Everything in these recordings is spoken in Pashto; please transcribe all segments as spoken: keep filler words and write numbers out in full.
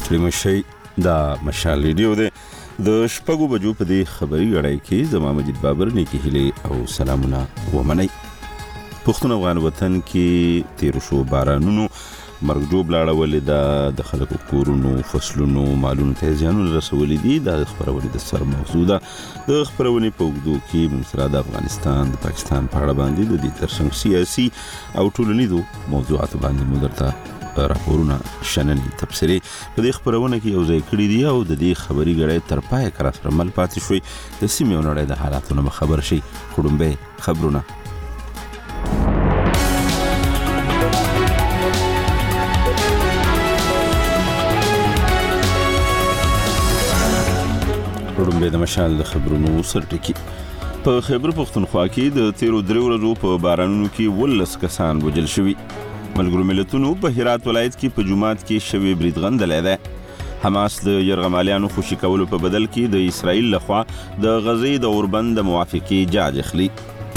ستړي مشئ. دا مشال ریډیو دی. د شپږو بجو په دې خبري غړای کې زما مجید بابر نیکی هیلې او سلامونه ومنئ. پښتون افغان وطن کې تیر شو بارانونو مرګ جوړ لاړولې ده، د خلکو کورونو فصلونو مالونو ته زیانونه رسولې دي. دا خبرونه د سر موضوع ده. د خبرونه په وګړو کې موږ سره د افغانستان د پاکستان په اړه باندې د دې ترڅنګ سیاسي او ټولنیزو موضوعاتو باندې موږ درته راپورونه شننې تبصرې په دې خبرونه کې یو ځای کړي دي او د دې خبري غړې تر پای کرا سره مل پاتې شوي د سیمې او نړۍ د حالاتو نه خبر شي. خړومبه خبرونه خړومبه د مشال د خبرونو سرټکی. په خیبر پختونخوا کې د تیرو درې ورځو په بارانونو کې ولس کسان وژل شوي. ملګرو ملتونو په هرات ولایت کې په جمعات کې شوی برید غندلې ده. حماس د یرغمالیانو خوشي کولو په بدل کې د اسرائیل لخوا د غزې د اوربند موافقې جاج اخلي.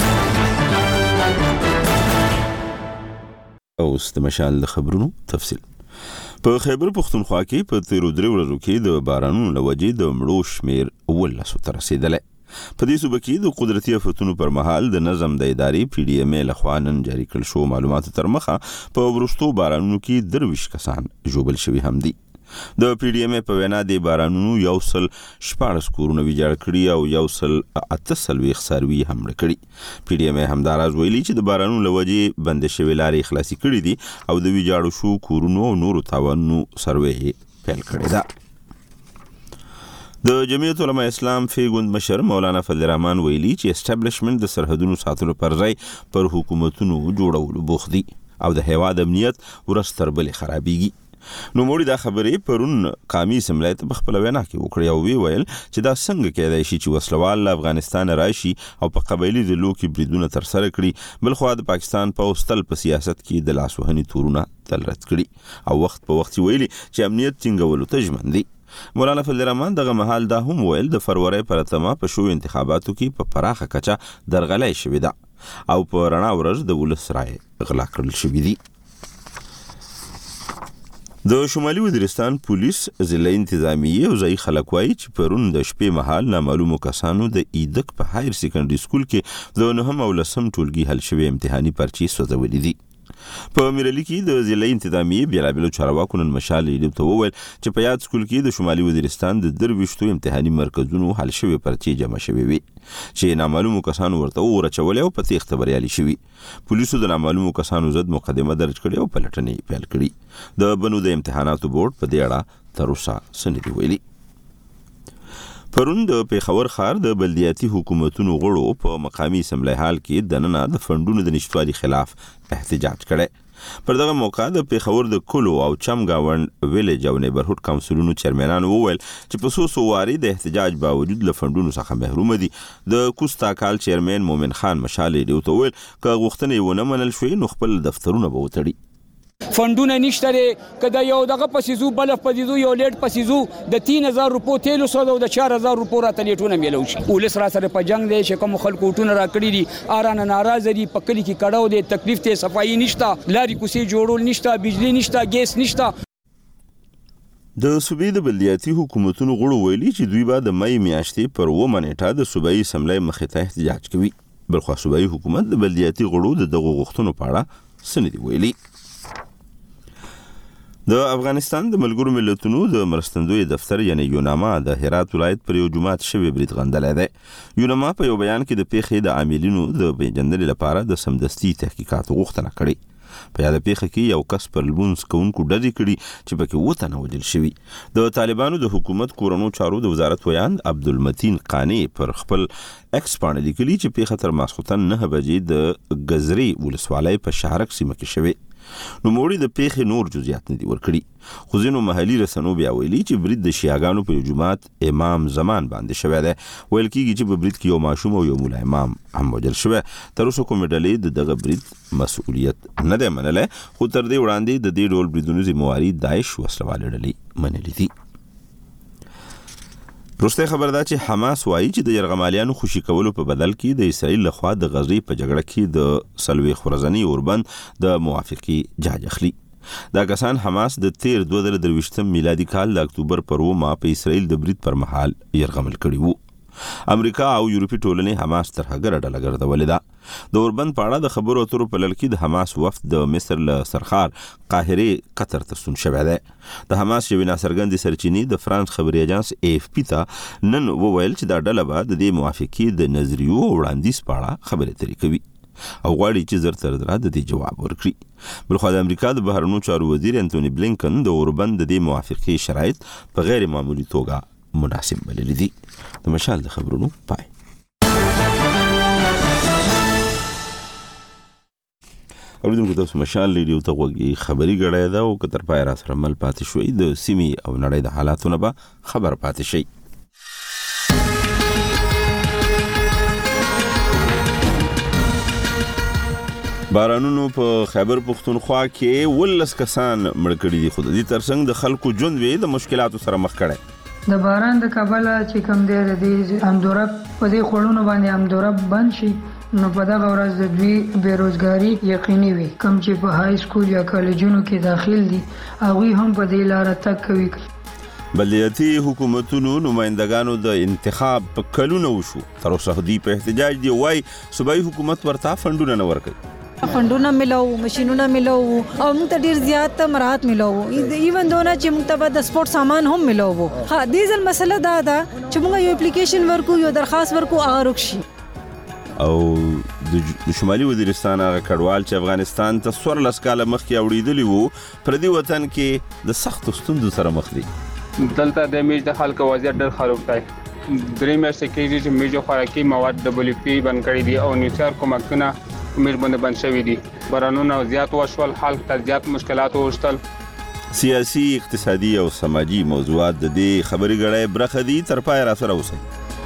اوس د مشال د خبرونو تفصیل. په خیبر پختونخوا کې په تیرو درې ورځو کې د بارانونو له وجې د مړو شمیر ولسو ته رسېدلی. په دې صوبه کې د قدرتي آفتونو پر مهال د نظم د ادارې پی ډي ایم ای لخوا نن جاري کړل شو معلوماتو تر مخه په وروستو بارانونو کې درویش کسان ژوبل شوي هم دي. د پی ډي ایم ای په وینا د بارانونو یو سل شپاړس کورونه ویجاړ کړي او یو سل اته څلوېښت څاروي هم مړه کړي. پی ډي ایم ای همداراز ویلي چې د بارانونو له وجې بندې شوې لارې خلاصې کړي دي او د ویجاړو شو کورونو او نورو تاوانونو سروې پیل کړې ده. د جمعیت علماء اسلام فی ګوند مشر مولانا فضل الرحمن ویلي چې اسټابلیشمنت د سرحدونو ساتلو پر ځای پر حکومتونو جوړولو بوخت دي او د هیواد امنیت ورځ تر بلې خرابېږي. نو موږ دا خبرې پرون قامي اسمبلی ته په خپل وینا کې وکړې او وی ویل چې دا څنګه کېدای شي چې وسلوال له افغانستان راشي او په قبایلي ډلو کې بریدونه ترسره کړي، بلخوا د پاکستان پوځ تل په سیاست کې د لاسوهنې تورونه تل رد کړي او وخت په وخت ویلي چې امنیت ټینګولو ته ژمن دي. مولانا فضل الرحمن دغه مهال دا هم ویل د فروری پر اتمه په شو انتخاباتو کې په پراخه کچه درغلۍ شوې ده او په رڼا ورځ د ولس رایې غلا کړل شوې دي. د شمالي وزیرستان پولیس ضلع انتظامیه او ځایي خلک وایي چې پرون د شپې مهال نامعلومو کسانو د ایدک په هایر سیکنډري سکول کې د نهم او لسم ټولګي حل شوی امتحاني پرچې سوځولې دي. په میرالي کې د ضلع انتظامیه بیلابیلو چارواکو نن مشال ریډیو ته وویل چې په یاد سکول کې د شمالي وزیرستان د درویشتو امتحاني مرکزونو حل شوی پرچې جمع شوی وي چې نامعلومو کسانو ورته ورچولې او په تیښته بریالي شوي. پولیسو د نامعلومو کسانو ضد مقدمه درج کړې او پلټنې پیل کړي. د بنو د امتحاناتو بورډ په دې اړه تر اوسه څه نه دي ویلي. پرون د پیښور ښار د بلدیاتي حکومتونو غړو په مقامي اسمبلی حال کې دننه د فنډونو د نشتوالي خلاف احتجاج کړی. پر دغه موقع د پیښور د کلو او چم گاوند ویلیج او نیبرهوډ کونسلونو چیرمنانو وویل چې په څو څو واري د احتجاج باوجود له فنډونو څخه محروم دي. د کوستا کال چیرمن مومن خان مشال ریډیو ته وویل که غوښتنې ونه منل شوې نو خپل دفترونه به وتړي. فندونه نشته لري کدا یو دغه پسیزو بل پسیزو یو لیټ پسیزو د تین هزار روپو تیلو سو د چار هزار روپو راته لیټونه میلو شي. ولس را سره په جنگ دی چې کوم خلکو ټونه را کړی دي ارانه ناراضه دي په کلی کې کډاو دي تکلیف ته صفایي نشته لاري کوسي جوړول نشته بجلی نشته ګیس نشته. د صوبې د بلدیاتي حکومتونو غړو ویلي چې دوی به د مې میاشتې پر اوومه نیټه د صوبایي اسمبلی مخې ته احتجاج کوي. بلخوا صوبایي حکومت د بلدیاتي غړو د دغو غوښتنو په اړه څه نه دي ویلي. د افغانستان د ملګرو ملتونو د مرستندوی دفتر یعنی یوناما د هرات ولایت پر یو جمعات شوی برید غندلې ده. یوناما په یو بیان کې د پیښې د عاملینو د پیژندنې لپاره د سمدستي تحقیقات غوښتنه کړې. په یاد پیښه کې یو کس پر لمونځ کوونکو ډزې کړي چې پکې اووه تنه وژل شوي. د طالبانو د حکومت کورنو چارو د وزارت ویان عبدالمتین قانی پر خپل ایکس باندې لیکلي چې پیښه تر ماسخوتن نه بجې د ګزرې ولسوالۍ په شهرک سیمه کې شوې. نو موړي د پیښې نور جزئیات نه دي ورکړي. خو ځینو محلي رسنیو بیا ویلي چې برید د شیعاګانو په جماعت امام زمان باندې شوی دی. ویل کېږي چې په برید کې یو ماشوم او یو مولا امام هم وژل شوی. تر اوسه کومې ډلې د دغه برید مسؤلیت نه دی منلی، خو تر دې وړاندې د دې ډول بریدونو ذمهواري داعش وسلوالې ډلې منلې دي. وروسته خبر ده چې حماس وایي چې د یرغمالیانو خوشي کولو په بدل کې د اسرائیل لخوا د غزې په جګړه کې د څلوېښت ورځني اوربند د موافقې جاج اخلي. دا کسان حماس د تیر دوه زره درویشتم میلادي کال د اکتوبر پر اومه په اسرائیل د برید پر مهال یرغمل کړي وو. امریکا او یورپي ټولنې حماس تر هغه ډله ګرځولې ده. د اوربند په اړه د خبرو اترو په لړ کې د حماس وفد د مصر له سرخار قاهرې قطر ته ستون شوی دی. د حماس یوې ناڅرګندې سرچینې د فرانس خبري اژانس اے اف پی ته نن وویل چې دا ډله به د دې موافقې د نظریو او وړاندیز په اړه خبرې اترې کوي او غواړي چې زر تر زره د دې جواب ورکړي. بلخوا د امریکا د بهرنیو چارو وزیر انتوني بلینکن د اوربند د دې موافقې شرایط په غیر معمولي توګه مناسب بللی دي. د مشال د خبرونو پای. اوریدونکو تاسو مشال ریډیو ته غوږی خبري غړای دا او کتر پای را سره مل پاتې شوي د سیمې او نړۍ د حالاتونو به خبر پاتې شي. بارانونو په خیبر پختونخوا کې ولس کسان مړ کړي دي. خو د دې ترڅنګ د خلکو ژوند وی د مشکلاتو سره مخ کړي. د باران د کبله چې کم دی د دې امدورب په دې خړونو باندې امدورب بند شي نو په دغه ورځ د دوی بیروزګاری یقیني وي. کم چې په های سکول یا کالجونو کې داخل دي هغوی هم په دې لاره تګ کوي. بلدیاتي حکومتونو نمائندگانو د انتخاب په کلونو وشو. تر اوسه دوی په احتجاج دی وای صوبایي حکومت ورته فندونه نه ورکړي. فندونه ملو ماشينونه ملو او موږ ته ډیر زیات مراحت ملو ایون دونه چې موږ ته د سپورت سامان هم ملو وو. ها دې ځل مسله دا ده چې موږ یو اپلیکیشن ورکو یو درخواست ورکو هغه رخصي. او د شمالي وزیرستان هغه کډوال چې افغانستان ته څوارلس کاله مخکې اوړېدلي وو پر دې وطن کې د سختو ستونزو سره مخ دي. دلته د میج د خلکو وضعیت ډېر خراب دی. درې میاشتې کېږي چې میجو خوراکي مواد دبليو پی بند کړي دي او نیوکلیر کومکونه میج باندې بند شوي دي. بارانونه زیات وشول، خلک ته زیات مشکلات وشتل. سیاسي، اقتصادي او سماجي موضوعات د دې خبري غړې برخه دي. تر پای را سره اوسئ.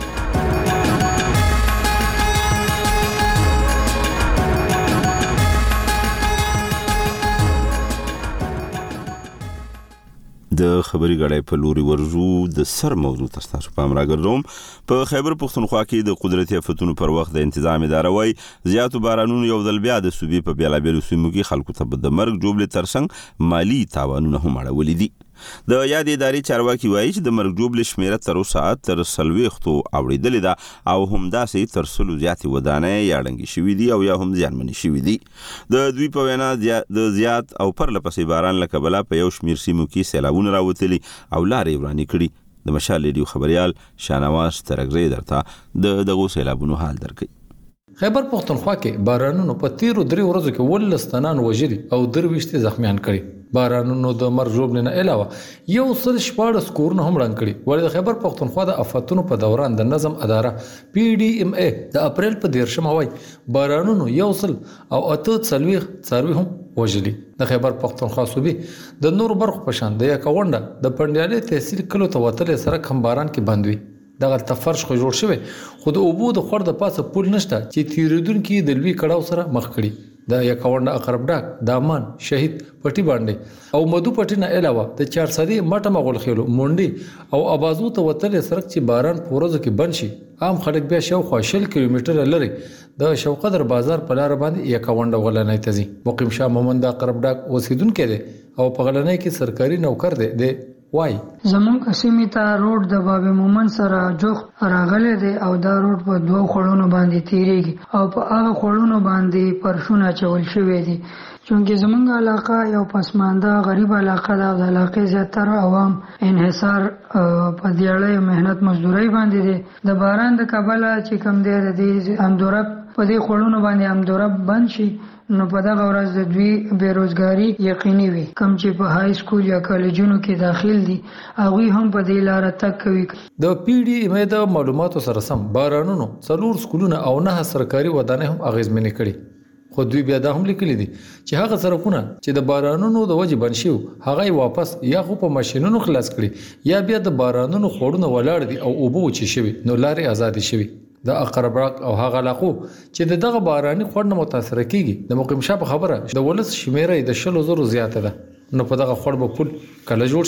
د خبري غړې په لوري ورزو د سر موضوع تاسو په امر راګرځوم. په خیبر پختونخوا کې د قدرتي آفتونو پر وخت د تنظیم اداره وای زیاتو بارانونو یو ځل بیا د صوبې په بیلابیلو سیمو کې خلکو ته د مرګ جوړل ترڅنګ مالی تاوانونه هم اړولې دي. د یاد ادارې چارواکي وایي چې د مرګ جوړل شمیره تر اوسه تر سلويختو اوریدلې ده او هم داسې تر سلو زیاتې ودانې یا ړنګې شوې دي او یا هم ځانمنې شوې دي. د دوی په وینا د زیات او پرلپسې باران له کبله په یو شمیر سیمو کې سیلابونه راوتلي او لارې ورانې کړي. د مشال ریډیو خبريال شانواز ترګزی درته د دغه سیلابونو حال درکړي. خیبر پختونخوا کې بارانونو په تیرو درې ورځو کې ولس تنان وژلي او درويشتي زخمیان کړي. بارانونو د مرګ ژوبل نه علاوه یو سل شپاړس کورونه هم ړنګ کړي. ولې د خیبر پختونخوا د آفتونو په دوران د نظم اداره پی ډی ایم ای د اپریل په دیرشم وای بارانونو یو سل او اته څلويخ څاروي هم وژلي. د خیبر پختونخوا صوبې د نور برخو په شان د یکاونډه د پندیالي تحصیل کلو ته وتل سره کم باران کې بندوي. دغه تفرش خو جوړ شوی خو د اوبو د خور د پاسه پول نشته چې تیریدونکو د لوی کړهو سره مخ کړي. د یکاونډه اقرب ډاک، دامان، شهید پټي باندې او مدو پټي نه علاوه د چار صدی مټه مغول خېلو مونډي او ابازو ته وتل سرک چې باران پورزو کې بند شي عام خلک بیا شاو خوشل کیلومتر لري د شوقدر بازار په لار باندې یکاونډه ولنۍ تزي. مقیم شاه محمد اقرب ډاک اوسیدونکو دی او په غلنۍ کې سرکاري نوکر دی دی وای زمونږ سیمې ته روډ د باب مومن سره جوخ راغلی دی او دا روډ په دوه خړونو باندې تیریږي او په هغه خړونو باندې پرشونه چول شوی دي. چونکه زمونږ علاقه یو پسمانده غریب علاقه ده. د علاقې زیاتره عوام انحصار په دیاړه مهنت مزدوري باندې دي. د باران د کبله چې کم دی د دې امدورب په دې خړونو باندې امدورب بند شي نو په دغه ورځ د دوی بیروزګاری یقیني وي. کم چې په های سکول یا کالجونو کې داخل دي هغوی هم په دې لاره تګ کوي. د پی ډی ایم ای د معلوماتو سره سم بارانونو څلور سکولونه او نه سرکاري ودانۍ هم اغیزمنې کړي. خو دوی بیا دا هم لیکلي دي چې هغه سرکونه چې د بارانونو د وجې بند شي هغه واپس یا خو په ماشينونو خلاص کړي یا بیا د بارانونو خوړونه ولاړ دي او اوبه وچی شوي نو لارې آزادې شوي. د اقرب راک او هغه علاقو چې دغه باراني خوړ نه متاثر کیږي د مقیم شاه په خبره د ولس شمیره د شلو زرو زیاته ده. نو په دغه خوړ به پول کله جوړ شي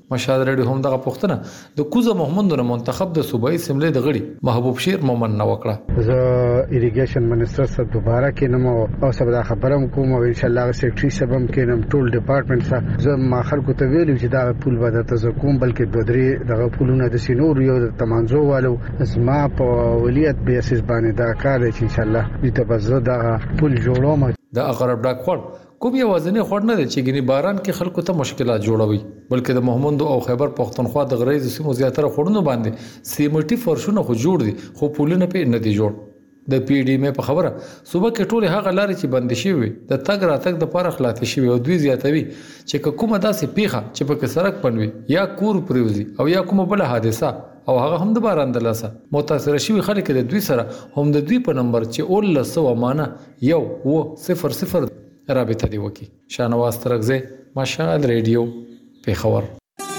مشال ریډیو هم دغه پوښتنه د کوزه محمد نور منتخب د صوبایي اسمبلی د غړي محبوب شیر مومن نه وکړه. زه ایریګیشن منسٹر سره دوباره کینم او سبا خبرم کوم او ان شاء الله سیکریټری سبم کینم ټول ډپارټمنټ سره زه ما خلکو ته ویلو چې دا پول به درته کوم بلکې دوه درې دغه پولونه د سینور یو د تمانزو والو زما په ولیت بیسس باندې دا کار چې ان شاء الله دې ته به زه دا پول جوړوم. د اقرب ډاک خور کوم یوازینی خور نه دی چې ګني باران کې خلکو ته مشکلات جوړوي بلکې د محمد او خیبر پښتونخوا د غریز سیمو زیاتره خورونو باندې سیمټي فرشونه خو جوړ دي خو پولونه په نه دي جوړ. د پی ډی مې په خبره صوبه کې ټول هغه لارې چې بند شي وي د تګ راتګ د پاره خلاص شي او دوی زیاتوي چې کومه داسې پیخه چې په کې سرک پنوي یا کور پریوزي او یا کومه بل حادثه او هغه هم د باران د لاسه متاثر شوی خلک د دوی سره هم د دوی په نمبر چې اول سو مانه یو و صفر صفر رابطه دی وکي. شانواز ترغزه مشال ریډیو پیښور.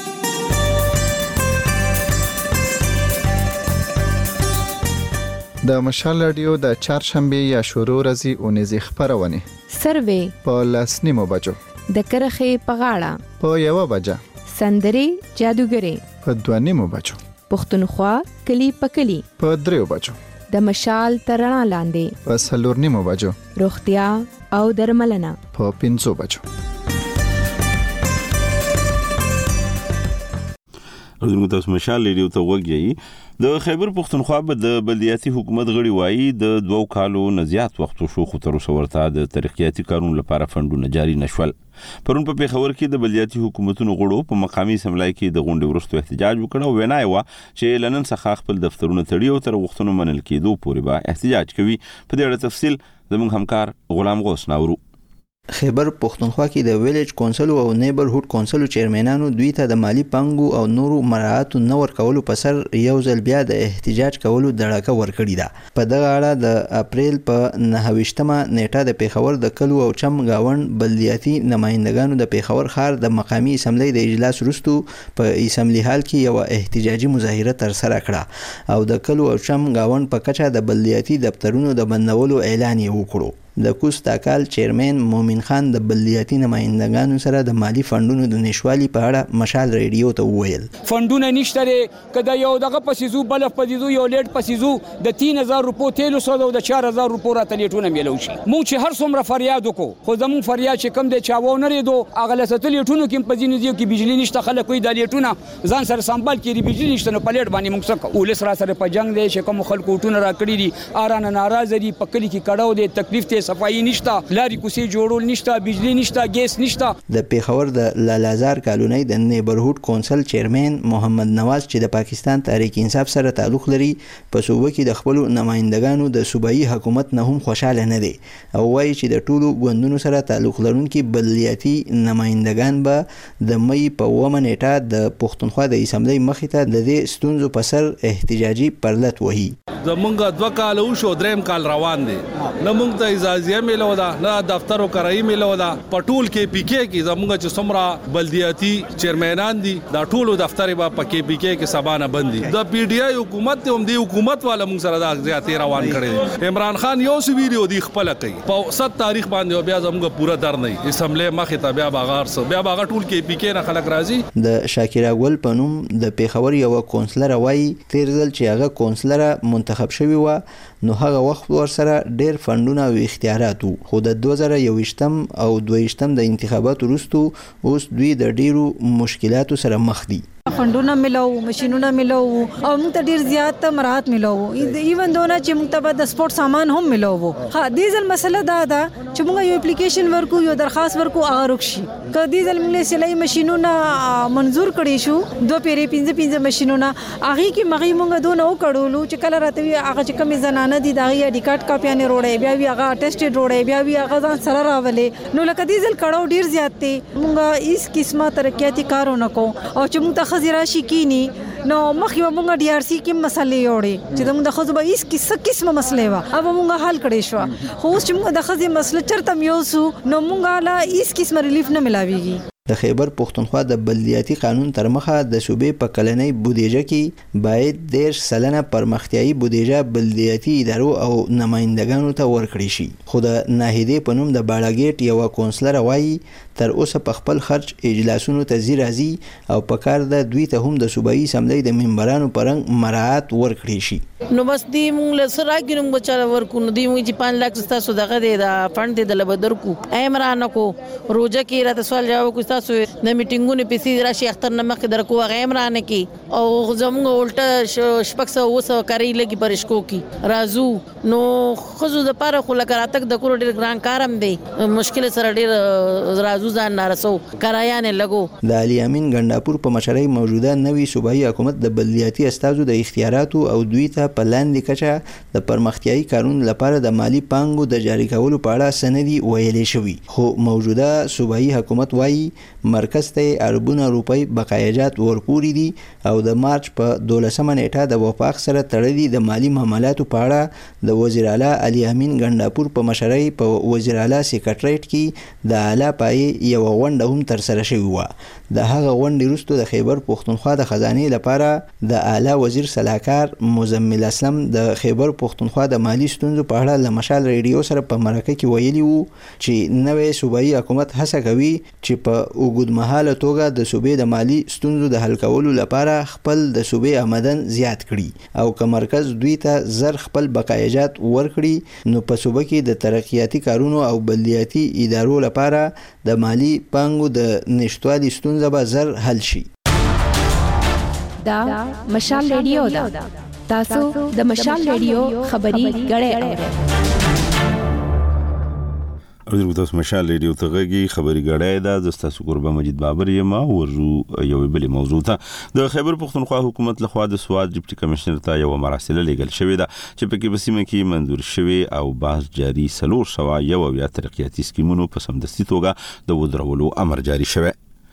د مشال رادیو د چهارشنبه یا شروع ورځې اونیزې خبرونه سروې په لسنیمو بجو د کرخه په غاړه په یو بجه سندري جادوګری په دوانیمو بجو پښتونخوا کلی پکلی په دریو بجو د مشال ترنا لاندې په سلورنیمو بجو روغتیا او درملنه په پنځو بجو. زموږ تاسو مشال ریډیو ته وګورئ. د خیبر پښتونخوا به د بلدیاتي حکومت غړي وایي د دوو کالو نه زیات وخت شو خو تر اوسه ورته د ترقیاتي کارونو لپاره فندونه جاري نشول. پرون په پیښور کې د بلدیاتي حکومتونو غړو په مقامي اسمبلی کې د غونډې وروسته احتجاج وکړ او وینا یې وه چې لنن څخه خپل دفترونه تړي او تر وختونو منل کېدو پورې به احتجاج کوي. په دې اړه تفصیل زموږ همکار غلام غوث ناورو. خیبر پښتونخوا کې د ویلیج کونسل او نیبرهود کونسل چیرمنانو دوی ته د مالی پنګو او نورو مراعاتو نه ورکولو په سر یو ځل بیا د احتجاج کولو دړکه ورکړې ده. په دغه اړه د اپریل په نهه ویشتمه نیټه د پیښور د کلو او چم گاوند بلدیاتي نمائندګانو د پیښور ښار د مقامی اسمبلی د اجلاس وروسته په اسمبلی هال کې یو احتجاجي مظاهره تر سره کړه او د کلو او چم گاوند په کچه د بلدیاتي دفترونو د بندولو اعلان یې وکړو. د کوست تاکال چیرمن مومن خان د بلدیاتي نمائندګانو سره د مالی فندونو د نشوالي په اړه مشال ریډیو ته وویل فندونه نشته کده یو دغه پسیزو بل پسیزو یو لیټ پسیزو د تین هزار روپو تیلو سود او د چهار هزار روپو راته لیټونه میلو شي. مو چې هر څومره فریاد وکړو خو زمون فریاد چې کم دی چاوو نه ریدو اغه لسته لیټونو کې په ځینې ځایو کې بجلی نشته خلک وي د لیټونه ځان سره سنبال کړي بجلی نشته نو پلیټ باندې موږ څه ولس را سره په جنگ دی چې کوم خلکو ټونه را کړی دي ارانه ناراضه دي په کلی کې کډاو دي تکلیف ته صفایي نشته لاري کوسي جوړول نشته بجلی نشته ګیس نشته. د پیښور د لالازار کالونی د نیبرهود کونسل چیرمن محمد نواز چې د پاکستان تحریک انصاف سره تعلق لري په صوبه کې د خپل نمائندګانو د صوبایي حکومت نه هم خوشاله نه دي او وایي چې د ټولو ګوندونو سره تعلق لرونکي بلدیاتي نمائندګان به د مې په اوومه نیټه د پښتونخوا د اسمبلی مخې ته د دې ستونزو په سر احتجاجي پرلت وهي. زمونږ دوه کال وشو دریم کال روان دي نه مونږ ته اجازه ملو ده نه دفتر او کرایي ملو ده په ټول کې پی کې کې زمونږ چې څومره بلدیاتي چیرمنان دي دا ټول دفتر به په کې پی کې کې سبانه بندي د پی ډی آی حکومت هم دی حکومت والا مونږ سره د زیاتې روان کړي. عمران خان یو سی ویډیو دی خپل کوي په ست تاریخ باندې بیا زمونږ پورا در نه اسمبلی مخې ته بیا باغار سو بیا باغ ټول کې پی کې نه خلک راځي. د شاکر ګل پنوم د پیښور یو کونسلر وایي تیر ځل چې هغه کونسلر منتخب شوی و نو هغه وخت ور سره ډېر فندونه او اختیارات خو د دوه زره یوویشتم او دویشتم د انتخاباتو وروسته اوس دوی د ډېرو مشکلاتو سره مخ دي. فندونه ملو ماشينونه ملو او موږ ته ډیر زیات مراحت ملو ایون دونه چې موږ ته د سپورت سامان هم ملو وو. ها دیزل مسله دا ده چې موږ یو اپلیکیشن ورکو یو درخواست ورکو هغه رخصي ک دیزل موږ سلای ماشينونه منزور کړی شو دوه پیری پنځه پنځه ماشينونه هغه کې مغي موږ دونه وکړولو چې کله راته هغه چې کمی زنانه دي دا یا ډیکارت کاپیانه روړې بیا وی هغه ټیسټډ روړې بیا وی هغه ځان سره راولې نو لکه دیزل کړهو ډیر زیات دي موږ هیڅ قسمه ترقیاتي کارونه کو او چې موږ ته راشي کینی نو مخې مونږ ډي آر سي کې مسلې وړي چې موږ د خو به هیڅ کیسه قسمه مسلې وا او موږ حل کړې شو خو چې موږ د خزي مسله چرته میوسو نو موږ لا هیڅ قسمه ریلیف نه ملاويږي. د خیبر پښتونخوا د بلدیاتي قانون تر مخه د صوبې په کلنۍ بودیجه کې باید دېرش سلنه پرمختیایي بودیجه بلدیاتي ادارو او نمائندګانو ته ورکړي شي. خو د ناهیدې په نوم د باړاګیټ یوه کونسلره وایي تر اوسه په خپل خرچ اجلاسونو ته ځي راځي او په کار ده دوی ته هم د صوبایي اسمبلۍ د ممبرانو په رنګ مراعات ورکړي شي. نو بس دی مونږ له سره کې نو بچا ورکو نو دی مونږ چې پانچ لک تاسو دغه دی دا فند دی د لبدر کو ایمران کو روزه کې راته سوال جواب کو تاسو د میټینګونو پیسې راشي اختر نمخ در کو ایمران کې او زموږ الټه شپږ سو وسو کوي لګي پرشکو کې رازو نو خزو د پاره خو لکه راتک د کور ډیر ګران کارم دی مشکل سره ډیر رازو ځان نارسو کرایا نه لګو. د علي امین ګنداپور په مشرۍ موجوده نوي صوبایي حکومت د بلدیاتي استازو د اختیاراتو او دوی ته په لاندې کچه د پرمختیایي کارونو لپاره د مالی پانګو د جاری کولو په اړه سندي ویلې شوی. خو موجوده صوبایي حکومت وایي مرکز ته اربونه روپۍ بقایجات ورکوري دي او د مارچ په دولسمه نیټه د وفاق سره تړلي د مالی معاملاتو په اړه د وزیر اعلی علي امین ګنداپور په مشرۍ په وزیر اعلی سیکریټریټ کې د اعلی پای یو غونډه هم تر سره شوې و. د هغه غونډې وروسته د خیبر پښتونخوا د خزانې لپاره د اعلی وزیر صلاحکار مزمل اسلم د خیبر پښتونخوا د مالی ستونزو په اړه له مشال ریډیو سره په مرکه کې ویلي وو چې نوې صوبایي حکومت هڅه کوي چې په اوږدمهاله توګه د صوبې د مالی ستونزو د حل کولو لپاره خپل د صوبې آمدن زیات کړي او که مرکز دوی ته زر خپل بقایجات ورکړي نو په صوبه کې د ترقیاتي کارونو او بلدیاتي ادارو لپاره د مالی پانګو د نشټوالي ستونزه به زر حل شي. دا مشال ریډیو دا تاسو د مشال ریډیو خبري غړې اورئ. او تاسو مشال ریډیو ته غږی خبري غړې دا د تاسو قربا مجید بابر یما ورجو یو بل موضوع ته د خیبر پښتونخوا حکومت لخوا د سواد ډیپټي کمشنر ته یو مراسله لیږل شوې ده چې په کې بسیمه کې منظور شوی او بحث جاری سلور سوا یو بیا ترقیاتي سکیمونو په سمدستي توګه د ودرولو امر جاری شوی.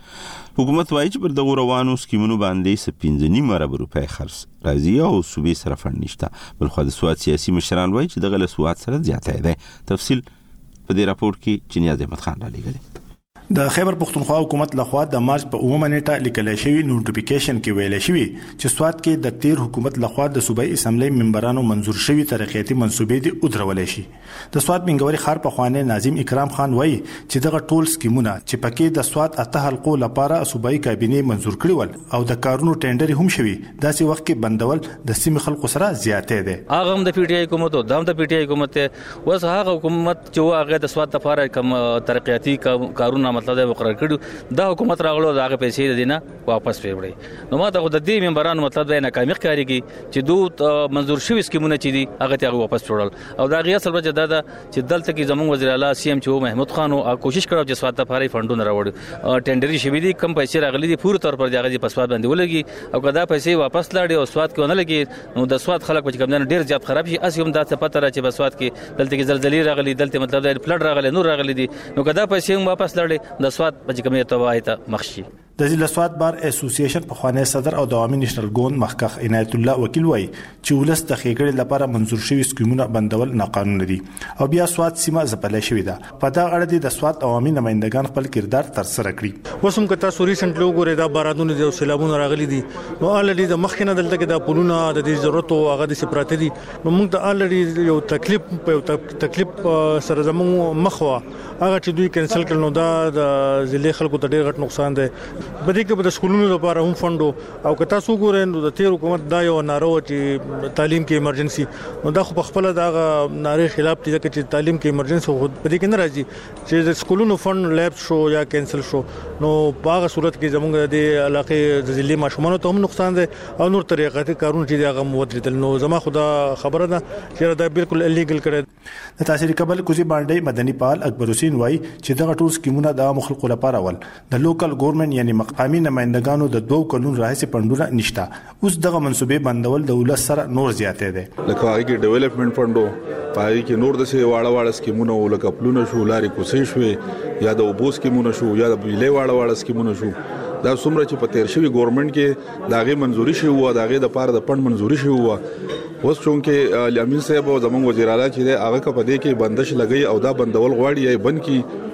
حکومت وایي چې پر دغه روانو سکیمونو باندې سپینځه نیمه ارب روپۍ خرڅ راځي او صوبې سره فند نشته. بلخو د سواد سیاسي مشران وایي چې دغه له سواد سره زیاتی دی. تفصیل په دې راپور کې چنیاز احمد خان را لېږلی. د خیبر پښتونخوا حکومت لخوا د مارچ په اومه نیټه لیکل شوی نوټیفیکیشن کې ویل شوی چې سواد کې د تیر حکومت لخوا د صوبایي اسمبلی ممبرانو منظور شوی ترقیاتي منصوبې دي ودرولې شي. د سواد منګوري خار په خوانه ناظم اکرام خان وایي چې دغه ټول سکیمونه چې پکې د سواد اته حلقو لپاره صوبایي کابینه منظور کړی ول او د کارونو ټینډر هم شوی داسې وخت کې بندول د سیمې خلکو سره زیاتې ده. هغه هم د پی ټی آی حکومت او د پی ټی آی حکومت اوس هغه حکومت چې هغه د سواد لپاره کوم ترقیاتي کارونه مطلب د مقرر کړو دا حکومت راغلو دا هغه پیسې دینه واپس پیوړي. نو ما ته د دې ممبرانو مطلب دا ناکامي ښکارېږي چې دوی منظور شوی سکیمونه چې دي هغه ته واپس وړل او دا غي اصل وجه دا ده چې دلته کې زموږ وزیر اعلی سی ام چې محمود خان او کوشش کړو چې سواد لپاره فندونه راوړي ټینډري شوی دي کم پیسې راغلي دي پوره تور پر دغه په سواد باندې ولګي او کدا پیسې واپس لاړي او سواد کې ونه لګي نو د سواد خلک چې کم ډیر زیات خراب شي اسی هم دا څه پته را چې په سواد کې دلته کې زلزلې راغلي دلته مطلب دا فلډ راغلي نور راغلي دي نو کدا پیسې هم واپس لاړي د سواد په کومه توای ته مخشي. د ضلع سواد بار اسوسییشن په خوانه صدر او دوامي نېشنل ګوند مخکخ عنایت الله وکیل وای چې ولس د خېګړې لپاره منظور شوی سکیمونه بندول ناقانوني دي او بیا سواد سیمه زپلې شوې ده. په دا اړه د سواد عوامي نمائندگان خپل کردار تر سره کړی. وسم کته سوري سنټ لوګو دا بارادونه د سیلابونو راغلي دي نو الډي د مخکنه دلته کې د پولونه د دې ضرورت او هغه د سپراته دي نو موږ ته الډي یو تکلیف په تکلیف سره زمو مخوا هغه چې دوی کینسل کړل نو دا د ضلع خلکو ته ډېر غټ نقصان دی. بده کې د سکولونو لپاره هم فندو او که تاسو ګورئ نو د تیر حکومت دا یو نارو چې تعلیم کې ایمرجنسي نو دا خو په خپل دا ناري خلاف دي چې تعلیم کې ایمرجنسي خو بده کې نه راځي چې د سکولونو فند لیب شو یا کینسل شو نو په هغه صورت کې زموږ د علاقې د ضلع ماشومان ته هم نقصان دی او نور طریقې کارونه چې هغه مودریدل نو زما خدا خبره ده چې دا بالکل الیګل کړي. د تاثیر قبل کوزي باندې مدني پال اکبر حسین وای چې دغه ټول سکیمونه د مخلوق لپاره ول د لوکل ګورنمنت یعنی مقامي نمائندگانو د دوه قانون راهسي پندونه نشتا اوس دغه منسوبې بندول د ولس سره نور زیاتې ده. لکه هغه کې ډیولپمنٹ فندو پای کې نور د سي واړه واړه سکیمونه ولکه پلونه شو لارې کوسې شوې یا د اوبو سکیمونه شو یا د بجلی واړه واړه سکیمونه شو دا څومره چې په تیر شوی ګورنمنت کې داغه منزوري شوی و داغه د پاره د پند منزوري شوی و اوس چونکه امین صاحب او زموږ وزیر اعلی چې هغه په دې کې بندش لګي او دا بندول غواړي یا بند کی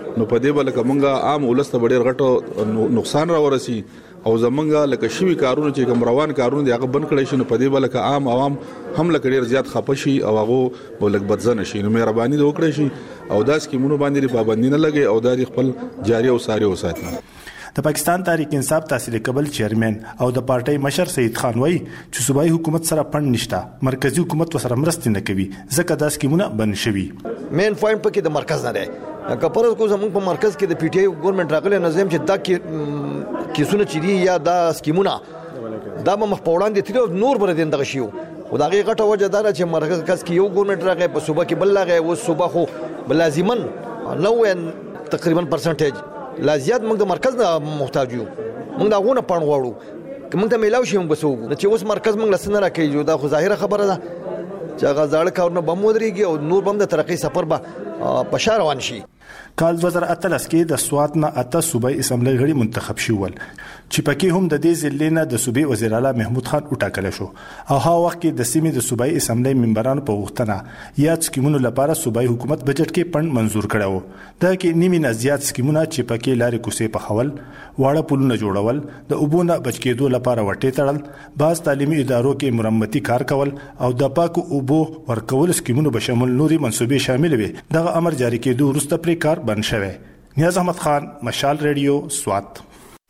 نو په دې بل کومه عام ولسته ډېر غټ نقصان را ورسي او زمونږه لکه شوی کارونه چې کوم روان کارونه دی هغه بند کړی شي نو په دې بل عام عوام هم لکه ډېر زیات خپشي او هغه ولک بدزنه شي نو مهرباني وکړئ شي او دا سکیمونو باندې پابندي نه لګي او دا خپل جاري او ساري وساتي. د پاکستان تحریک انصاف تحصیل قبل چیرمن او د پارټي مشر سید خان وای چې صوبایي حکومت سره پند نشته مرکزی حکومت سره مرسته نه کوي ځکه دا سکیمونه بند شوي. مین پوینټ پکې د مرکز نه دی کپرز کو زموږ په مرکز کې د پی ټی آی ګورنمنت راغلی نظم چې دا کې کیسونه چې دی یا دا سکیمونه دا مخ په وړاندې تیر نور بر دین دغه شیو او دا غیغه ټه وجه دار چې مرکز کس کې یو ګورنمنت راغی په صوبه کې بل راغی او صوبه خو بلازمن نو تقریبا پرسنټیج لازیات موږ د مرکز نه محتاج یو موږ دا غونه پړ غواړو کوم ته میلاو شي موږ بسوګو چې اوس مرکز موږ لسنه راکې دا خو ظاهره خبره ده چې هغه ځاړه کارونه بم ودرېږي او نور بم د ترقی سفر به بشار روان شي. کال دوه زره اتلس کې د سوات نه اته صوبایي اسمبلی غړي منتخب شول چې پکې هم د دې ضلع نه د صوبې وزیر اعلی محمود خان وټاکل شو او هغه وخت کې د سیمې د صوبایي اسمبلی ممبرانو په غوښتنه یا سکیمونو لپاره صوبایي حکومت بجټ کې پند منزور کړو دا کې نیمه نه زیات سکیمونه چې پکې لارې کوسې په خول واړه پلونه جوړول د اوبونه بچ کېدو لپاره وټې تړل باز تعلیمي ادارو کې مرمتي کار کول او د پاکو اوبو ورکول سکیمونو به شامل نوري منصوبې شامل وي دغه امر جاری کېدو وروسته پرې کار بند شوی. نیاز احمد خان مشال ریډیو سوات.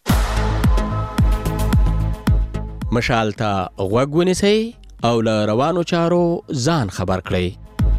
مشال ته غوږ ونیسئ او له روانو چارو ځان خبر کړئ.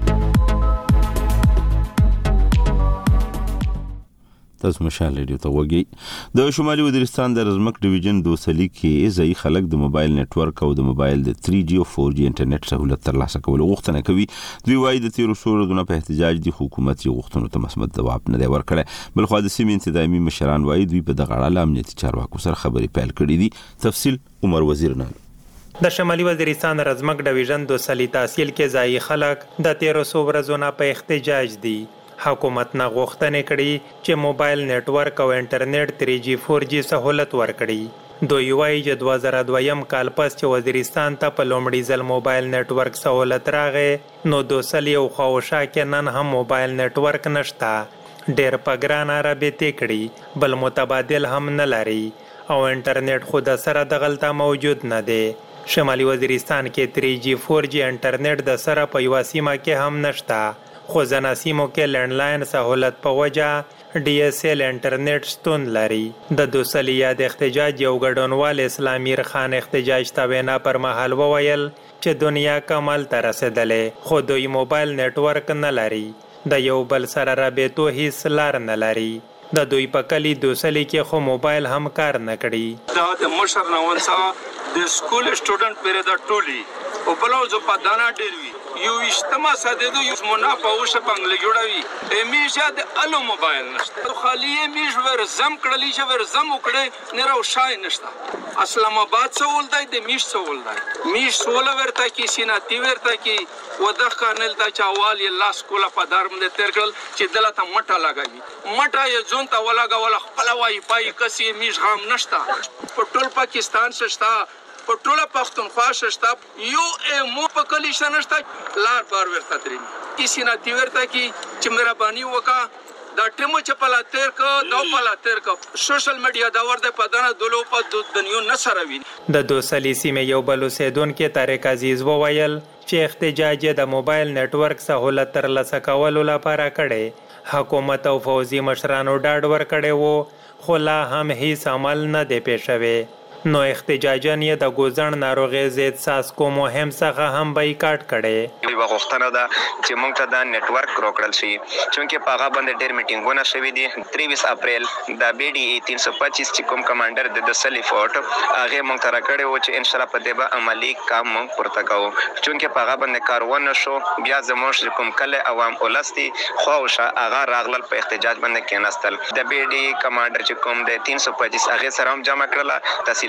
تاسو مشال ریډیو ته وګورئ. د شمالي وزیرستان د رزمک ډیویژن دوسلی کې ځای خلک د موبایل نتورک او د موبایل د تھری جی او فور جی انټرنیټ سہولت ترلاسه کول غوښتنه کوي. دوی وايي د تیرو څو ورځو په احتجاج د حکومت یو غوښتنو ته مثبت ځواب نه دی ورکړی. بل خو د سیمې انتظامی مشران وايي دوی په دغه اړه امنیتي چارواکو سره خبرې پیل کړې دي. تفصیل عمر وزیر نه. د شمالي وزیرستان رزمک ډیویژن دوسلی تحصیل کې ځای خلک د تیرو څو ورځو نه په احتجاج دي. حکومت نه غوښتنې کړي چې موبایل نتورک او انټرنیټ تھری جی فور جی سہولت ورکړي. دوی وایي چې دوه زره دویم کال پس چې وزیرستان ته په لومړي ځل موبایل نتورک سہولت راغی نو دوسلی او خواوشا کې نن هم موبایل نتورک نشته. ډېر په ګرانه رابطې کړي بل متبادل هم نه لري او انټرنیټ خو د سره دغلته موجود نه دی. شمالي وزیرستان کې تھری جی فور جی انټرنیټ د سره په یوه سیمه کې هم نشته خو ځینو سیمو کې لینډلاین سہولت په وجه ډي اس ایل انټرنیټ شتون لري. د دوسلی یاد احتجاج یو ګډونوال اسلامیر خان احتجاج ته وینا پر مهال وویل چې دنیا کمال ته رسېدلې خو دوی موبایل نتورک نه لري د یو بل سره رابطو هیڅ لار نه لري. د دوی په کلی دوسلی کې خو موبایل هم کار نه کړي. دا د مشر نوون څخه د سکول سټوډنټ پیره د ټولي او بلوز په دانا ډیر وی یو اجتماع ساده یو منافع او شپنګل جوړوي امیشه د الو موبایل نشته خالی میش ور زم کړلی چې ور زم وکړي نه راو شای نشته. اسلام آباد سوال دی د میش سوال دی میش سوال ورته کی سینا تی ورته کی ودا خانل تا چاوال ی لاس کولا په دار مده تیر کړل چې دلته مټه لګوي مټه یې ځون ته ولاګه ولا خپل وای پای کسي میش غام نشته. په ټول پاکستان ششتا په ټوله پښتونخوا ششتا یو مو په کلی شنشتا لار بار ورته درې کسی نه دی ورته کی چې مهرباني وکا دا ټیمو چې پلا تیر کو دا پلا تیر کو سوشل میډیا دا ورده په دنه دلو په دنیو نسره وین. د دوسلی سیمه یو بل اوسیدون کې طارق عزیز وویل چې احتجاج د موبایل نتورک سہولت ترلاسه کولو لپاره کړي. حکومت او فوزي مشرانو ډاډ ورکړي وو خو لا هم هیڅ عمل نه دی پیښ شوی. نو احتجاجن یې د ګوزن ناروغي ضد ساسکو مهم څخه هم بایکاټ کړي. یو غوښتنه ده چې موږ ته د نتورک روکړل شي چونکې په هغه باندې ډېر میټینګونه شوي دي. تریویس اپریل د بی ډي ای تین سو پچیس چې کوم کمانډر د دوسلی فورټ هغه موږ ته راکړی و چې ان شاء الله په دې به عملی کام موږ پورته کوو چونکې په هغه باندې کار ونه شو. بیا زموږ کوم کله عوام ولستي خواوشه هغه راغلل په احتجاج باندې کېناستل. د بی ډي ای کمانډر چې کوم د تین سو پچیس هغه سره هم جمع کړله تحصیل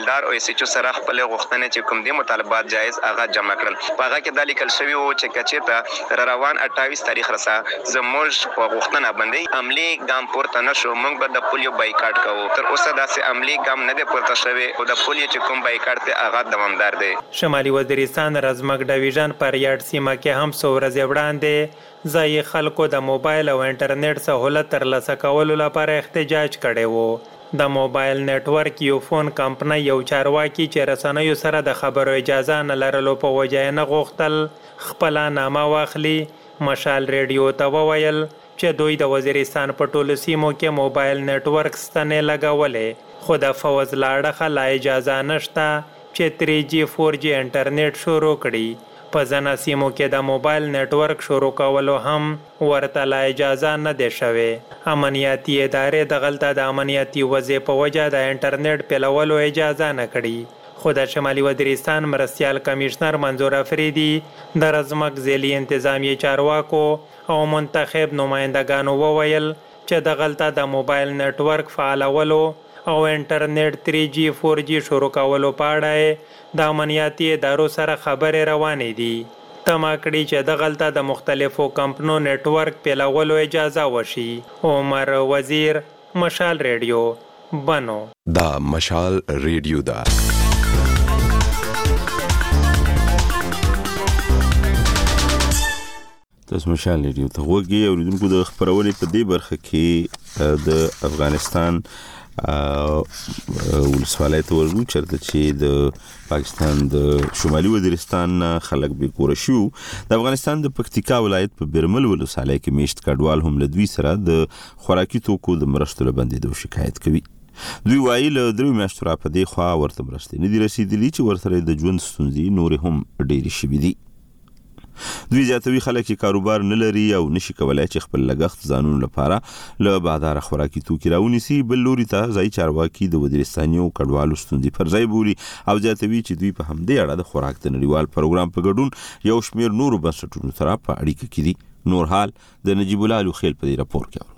تحصیلدار او ایس ایچ او سره خپل غوښتنې چې کوم دي مطالبات جایز هغه جمع کړل. په هغه کې دا لیکل شوی و چې کچې ته روان اټاویس تاریخ رسا زموږ په غوښتنه باندې عملی ګام پورته نشو، موږ به د پولیو بایکاټ کوو. تر اوسه داسې عملی ګام نه دی پورته شوی او د پولیو چې کوم بایکاټ دی هغه دوامدار دی. شمالي وزیرستان رزمک ډیویژن پر یاد سیمه کې هم څو ورځې وړاندې ځایي خلکو د موبایل او انټرنیټ سهولت ترلاسه کولو لپاره احتجاج کړی و. د موبایل نتورک یو فون کمپنۍ یو چارواکي چې رسنیو سره د خبرو اجازه نه لرلو په وجه یې نه غوښتل خپله نامه واخلي. مشال ریډیو ته وویل چې دوی د وزیرستان په ټولو سیمو کې موبایل نتورک ستنې لګولې، خو د فوز له اړخه لا اجازه نشته چې تری جی فور جی انټرنیټ شروع کړي. په ځینو سیمو کې د موبایل نتورک شروع کولو هم ورته لا اجازه نه دی شوې. امنیتي ادارې دغلته د امنیتي وضع په وجه د انټرنیټ پیلولو اجازه نه کړي. خو د شمالي وزیرستان مرستیال کمیشنر منظور افریدي د رزمک ځلي انتظامی چارواکو او منتخب نمایندګانو وویل چې دغلته د موبایل نتورک فعالولو او انټرنیټ تری جی فور جی شروع کولو په اړه د امنیتي ادارو سره خبرې روانې دي. تمه کړي چې دغلته د مختلفو کمپنو نتورک پیلولو اجازه وشي. عمر وزیر، مشال ریډیو، بنو. دا مشال ریډیو دا تاسو مشال ریډیو ته وګورئ. اوریدونکو د خبرونې په دې برخه کې د افغانستان ولسوالۍ ته ورغلو چېرته چې د پاکستان د شمالي وزیرستان خلک بې کوره شو. د افغانستان د پکتیکا ولایت په بیرمل ولسوالۍ کې میشت کډوال هم له دوی سره د خوراکي توکو د مرستو له بندېدو شکایت کوي. دوی وایي له دریو میاشتو را په دې خوا ورته مرستې نه دي رسېدلي چې ورسره د ژوند ستونزې نورې هم ډېرې شوي دي. دوی زیاتوي خلک چې کاروبار نه لري او نشي کولای چې خپل لګښت ځانونو لپاره له بازاره خوراکي توکي راونیسي. بل لوري ته ځایي چارواکي د وزیرستانیو کډوالو ستونزې پر ځای بولي او زیاتوي چې دوی په همدې اړه د خوراک د نړیوال پروګرام په ګډون یو شمېر نورو بنسټونو سره په اړیکه کې دي. نور حال د نجیب الله لوخیل په دې راپور کې.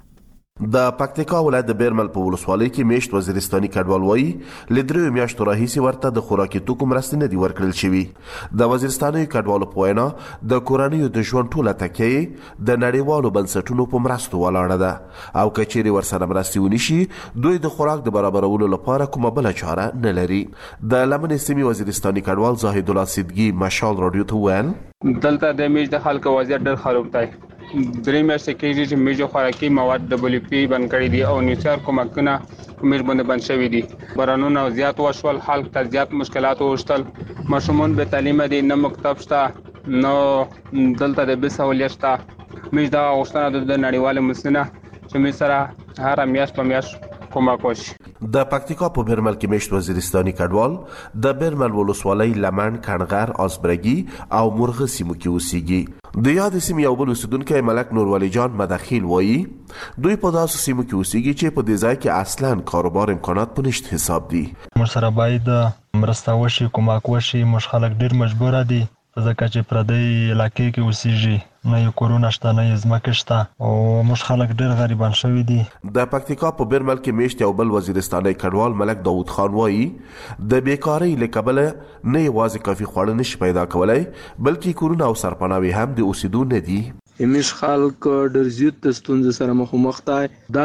د پکتیکا ولایت د بیرمل په ولسوالۍ کې میشت وزیرستاني کډوال وایي له دریو میاشتو راهیسې ورته د خوراکي توکو مرستې نه دي ورکړل شوي. د وزیرستاني کډوالو په وینا د کورنیو د ژوند ټوله تکیه د نړیوالو بنسټونو په مرستو ولاړه ده او که چیرې ورسره مرستې ونشي دوی د خوراک د برابرولو لپاره کومه بله چاره نه لري. د لمنې سیمې وزیرستاني کډوال زاهد الله صدقي مشال راډیو ته وویل دلته د میش د خلکو وضعیت ډېر خراب دی. درې میاشتې کېږي چې میجو خوراکي مواد ډبلیو پی بند کړي دي او نیوسار کومکونه په میش باندې بند شوي دي. بارانونه زیات وشول، خلک ته زیات مشکلات وشتل، ماشومان به تعلیمه دي، نه مکتب شته، نه دلته د بل سهولیت شته. میش دا غوښتنه د نړیوالو مسلونه چې میش سره هر میاشت په میاشت کومک وشي. د پکتیکا په بیرمل کې میشت وزیرستاني کډوال د بیرمل ولسوالۍ لمن، کڼغر، آسبرګي او مرغه سیمو کې اوسېږي. د یادې سیمې یو بل اوسیدونکی ملک نورولي جان مدخیل وایي دوی په داسې سیمو کې اوسېږي چې په دې ځای کې اصلا کاروبار امکانات په نشت حساب دي. موږ سره باید مرسته وشي، کومک وشي. موږ خلک ډېر مجبوره دي ځکه چې پردی علاقې کې اوسېږي، نه یې کورونه شته، نه یې ځمکې شته او موږ خلک ډېر غریبان شوي دي. د پکتیکا په بیرمل کې میشت یو بل وزیرستاني کډوال ملک داود خان وایي د بیکارۍ له کبله نه یوازې کافي خواړه نشي پیدا کولی بلکې کورونه او سرپناوي هم د اوسېدو نه دي. همیش خلک ډېر زیات د ستونزې سره مخامخ دي.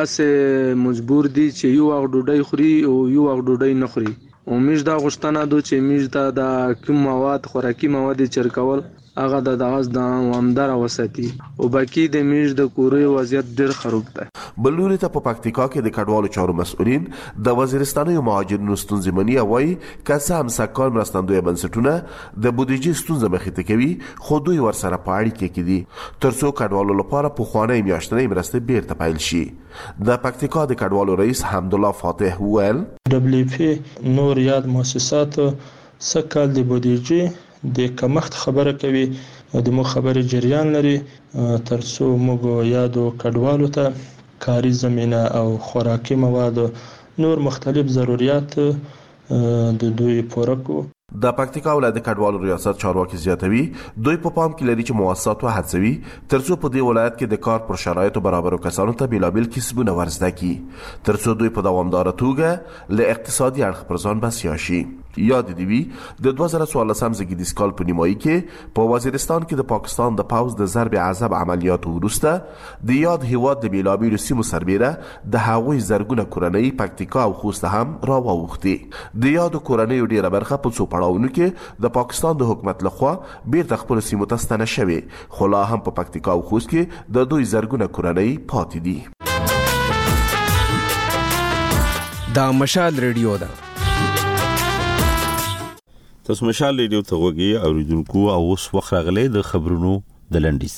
داسې مجبور دي چې یو وخت ډوډۍ خوري او یو وخت ډوډۍ نه خوري. او میش دا غوښتنه ده چې میش ته د کوم مواد خوراکي مواد چرکول هغه د دغه د دوامداره وساتي او باقي د میش د کوري وضعیت ډېر خراب دی. بل لوري ته په پکتیکا کې د کډوالو چارو مسؤلین د وزیرستاني مهاجرینو ستونزې مني او وایي که څه هم سږکال مرستندویه بنسټونه د بودیجې ستونزه مخې ته کوي خو دوی ورسره په اړیکه کې دي تر څو کډوالو لپاره پخوانۍ میاشتنۍ مرستې بیرته پیل شي. د پکتیکا د کډوالو رئیس حمدالله فاتح وویل ډبلیو پی نور یاد مؤسسات سږکال د بودیجې د کمښت خبره کوي او د مو خبرې جریان لري تر څو موږ یادو کډوالو ته کاري زمینه او خوراکي مواد نور مختلف ضرورت د دوی پوره کو. د پکتیکا ولایت د کډوالو ریاست چارواکي زیاتوي دوی په پام کې لري چې مؤسسات وهڅوي ترڅو په دې ولایت کې د کار پر شرایطو برابرو کسانو ته بیلابیل کسبونه ورزده کړي ترڅو دوی په دوامداره توګه له اقتصادي اړخ پر ځان بسیا شي. یاد دی وی د دوه زره څوارلسم زیږدیز کال په نیمایي کې په وزیرستان کې د پاکستان د پوځ د ضرب عذاب عملیاتو وروسته د یاد هیواد د بیلابیلو سیمو سربیره د هغوی زرګونه کورنۍ پکتیکا او خوست هم راووختې. د یادو کورنیو ډیره برخه په څو پړاوونو کې د پاکستان د حکومت لخوا بیرته خپلو سیمو ته ستنه شوې خو لا هم په پکتیکا او خوست کې د دوی زرګونه کورنۍ پاتې دي. دا مشال ریډیو ده. تاسو مشال ریډیو ته وګورئ او اوریدونکو او اوس وخت راغلی د خبرونو د لنډیز.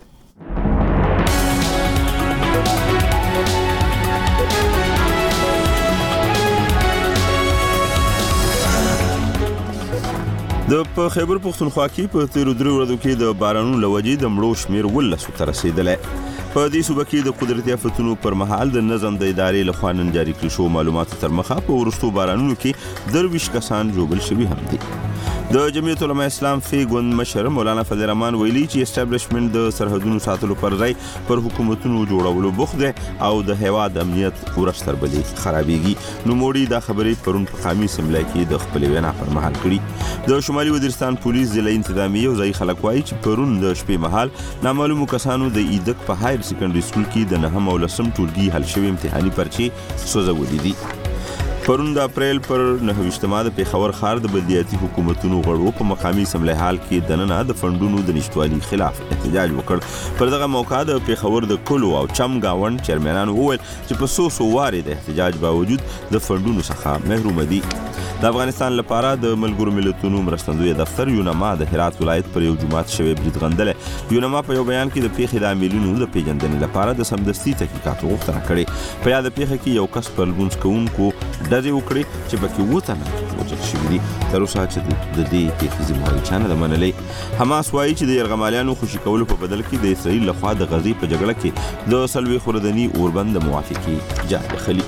د په خیبر پختونخوا کې په تیرو درې ورځو کې د بارانونو له وجې د مړو شمېر ولسو ته رسېدلی. په دې صوبه کې د قدرتي آفتونو پر مهال د نظم د ادارې لخوا نن جاري کړل شو معلوماتو تر مخه په وروستو بارانونو کې درویشت کسان ژوبل شوي هم دي. د جمعیت علماء اسلام فی ګوند مشر مولانا فضل الرحمن ویلي چې اسټابلیشمنت د سرحدونو ساتلو پر ځای پر حکومتونو جوړولو بوخت دی او د هیواد امنیت ورستر بلې خرابېږي. نوموړي دا خبرې پرون په قامي اسمبلی کې د خپلې وینا پر مهال کړي. د شمالي وزیرستان پولیس ضلع انتظامیه او ځایي خلک وایي چې پرون د شپې مهال نامعلومو کسانو د ایدک په هایر سیکنډري سکول کې د نهم او لسم ټولګي حل شوي امتحاني پرچې سوځولې دي. پرون د اپریل پر نهه د پیښور ښار د بلدیاتي حکومتونو غړو په مقامي اسمبلی حال کې دننه د فندونو د نشتوالي خلاف احتجاج وکړ. پر دغه موقع د پیښور د کلو او چم گاوند چیرمنانو وویل چې په څو څو وارې د احتجاج باوجود د فندونو څخه محروم دي. د افغانستان لپاره د ملګرو ملتونو مرستندوی دفتر یونما د هرات ولایت پر یو جماعت شوی برید غندلې. یونما په یو بیان کې د پیښې د عاملینو د پیژندنې لپاره د سمدستي تحقیقاتو غوښتنه کړې. په یاد پیښه کې یو کس پر لمونځ کوونکو ډزې وکړې چې پکې اووه تنه وژل شوي دي. تر اوسه چې د دې پیښې ذمهواري چا نه ده منلې. حماس وایي چې د یرغمالیانو خوشي کولو په بدل کې د اسرائیل لخوا د غزې په جګړه کې د څلوېښت ورځني اوربند د موافقې جال خلي.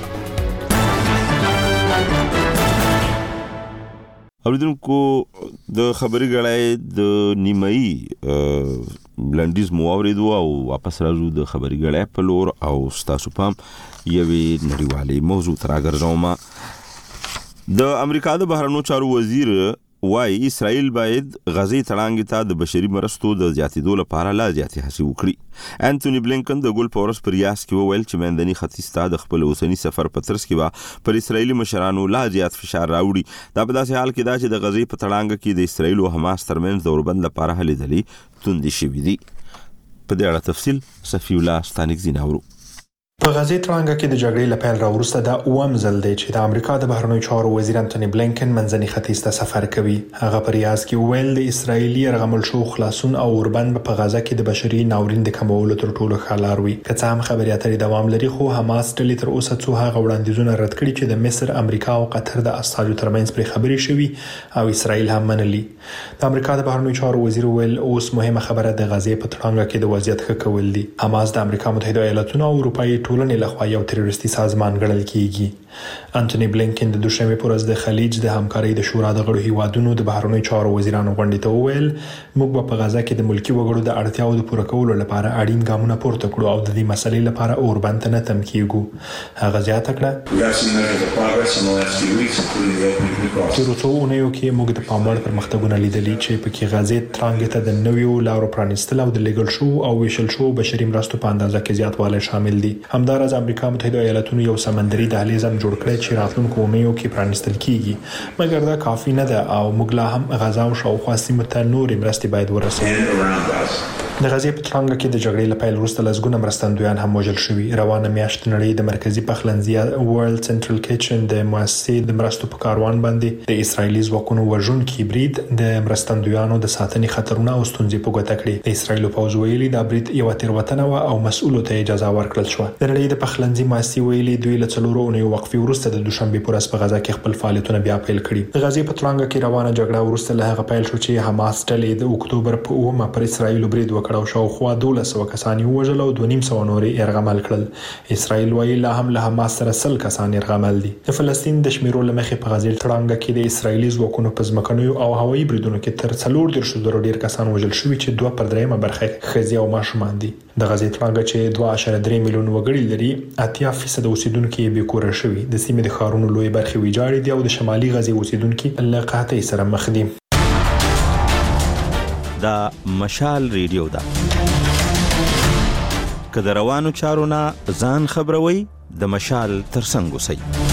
اوریدونکو د خبري غړای د نیمایي لنډیز مو اوریدو او واپس راځو د خبري غړای په لور او ستاسو پام یوې نړیوالې موضوع ته راګرځوم. د امریکا د بهرنیو چارو وزیر وایي اسرائیل باید غزې تړانګې ته د بشري مرستو د زیاتېدو لپاره لا زیاتې هڅې وکړي. انټوني بلینکن د ګل په ورځ په ریاض کې وویل چې منځني ختیځ ته د خپل اوسني سفر په ترڅ کې به پر اسرائیلي مشرانو لا زیات فشار راوړي. دا په داسې حال کې دا چې د غزې په تړانګه کې د اسرائیل او حماس ترمنځ د اوربند لپاره هلې ځلې توندې شوي دي. په دې اړه تفصیل صفي الله ستانکزي ناورو. په غزې تړانګه کې د جګړې له پیل راوروسته دا اووم ځل دی چې د امریکا د بهرنیو چارو وزیر انټوني بلینکن منځني ختیځ ته سفر کوي. هغه په ریاض کې ویل د اسرایلی یرغمل شو خلاصون او اوربند په غزه کې د بشري ناورین د کمولو تر ټولو ښه لار وي. که څه هم خبرې اترې دوام لري خو حماس ډلې تر اوسه څو هغه وړاندیزونه رد کړي چې د مصر، امریکا او قطر د استازو ترمنځ پرې خبرې شوي او اسرائیل هم منلي. د امریکا د بهرنیو چارو وزیر ویل اوس مهمه خبره د غزې په تړانګه کې د وضعیت ښه کول دي. حماس د امریکا متحده ایالاتونو او اروپایي ټولنې لخوا یو تروریستي سازمان ګڼل کیږي. انټوني بلینکن د دوشنبه پر ورځ د خلیج د همکارۍ د شورا د غړو هیوادونو د بهرنیو چارو وزیرانو غونډې ته وویل موږ په غزه کې د ملکی وګړو د اړتیاو د پوره کولو لپاره اړین ګامونه پورته کړو او د دې مسلې لپاره اوربند ته نه تم کیږو. هغه زیاته کړه تر څو اونیو کې موږ د پاموړ پرمختګونه لیدلي چې په کې غزې ترانګ ته د نویو لارو پرانیستل او د لیګل شو او ویشل شو بشري مرستو په اندازه کې زیاتوالی شامل دي. همدارس امریکا متحده ایالاتونو یو سمندري دهلیز هم جوړ کړی چې راتلونکو اونیو کې پرانیستل کیږي، مګر دا کافی نه ده او موږ لا هم غزا او شاوخوا سیمو ته نورې مرستې باید ورسوو. د غزې په تړانګه کې د جګړې له پیل وروسته لسګونه مرستندویان هم وژل شوي. روانه میاشت نړۍ د مرکزي پخلنځي ورلد سنټرل کچن د مؤسسې د مرستو په کاروان باندې د اسرایلی ځواکونو وژونکي برید د مرستندویانو د ساتنې خطرونه او ستونزې په ګوته کړې. د اسرایل پوځ ویلي دا برید یو تېروتنه و او مسؤلو ته اجازه ورکړل شوه. د نړۍ د پخلنځي مؤسسې ویلي دوی له څلورو اونیو وقفې وروسته د دوشنبه په ورځ په غزا کې خپل فعالیتونه بیا پیل کړي. د غزې په تړانګه کې روانه جګړه وروسته له هغه پیل شو چې حماس ډلې د اکتوبر په اوومه پر اسرایل برید وکړ وکړ او شاوخوا دولس سوه کسان یې ووژل او دوه نیم سوه نور یې یرغمل کړل. اسرائیل وایي لا هم له حماس سره سل کسان یرغمل دي. د فلسطین د شمیرو له مخې په غزې تړانګه کې د اسرائیلي ځواکونو په ځمکنیو او هوایي بریدونو کې تر څلور دېرش زره ډیر کسان وژل شوي چې دوه پر درېیمه برخه ښځې او ماشومان دي. د غزې تړانګه چې دوه اعشاریه درې میلیون وګړي لري اتیا فیصد اوسیدونکو یې بې کوره شوي. د سیمې د ښارونو لوی برخې ویجاړې دي او د شمالي غزې اوسیدونکو له قحطۍ سره مخ دي. دا مشال ریډیو ده. که د روانو چارو نه ځان خبروي د مشال ترڅنګ اوسئ.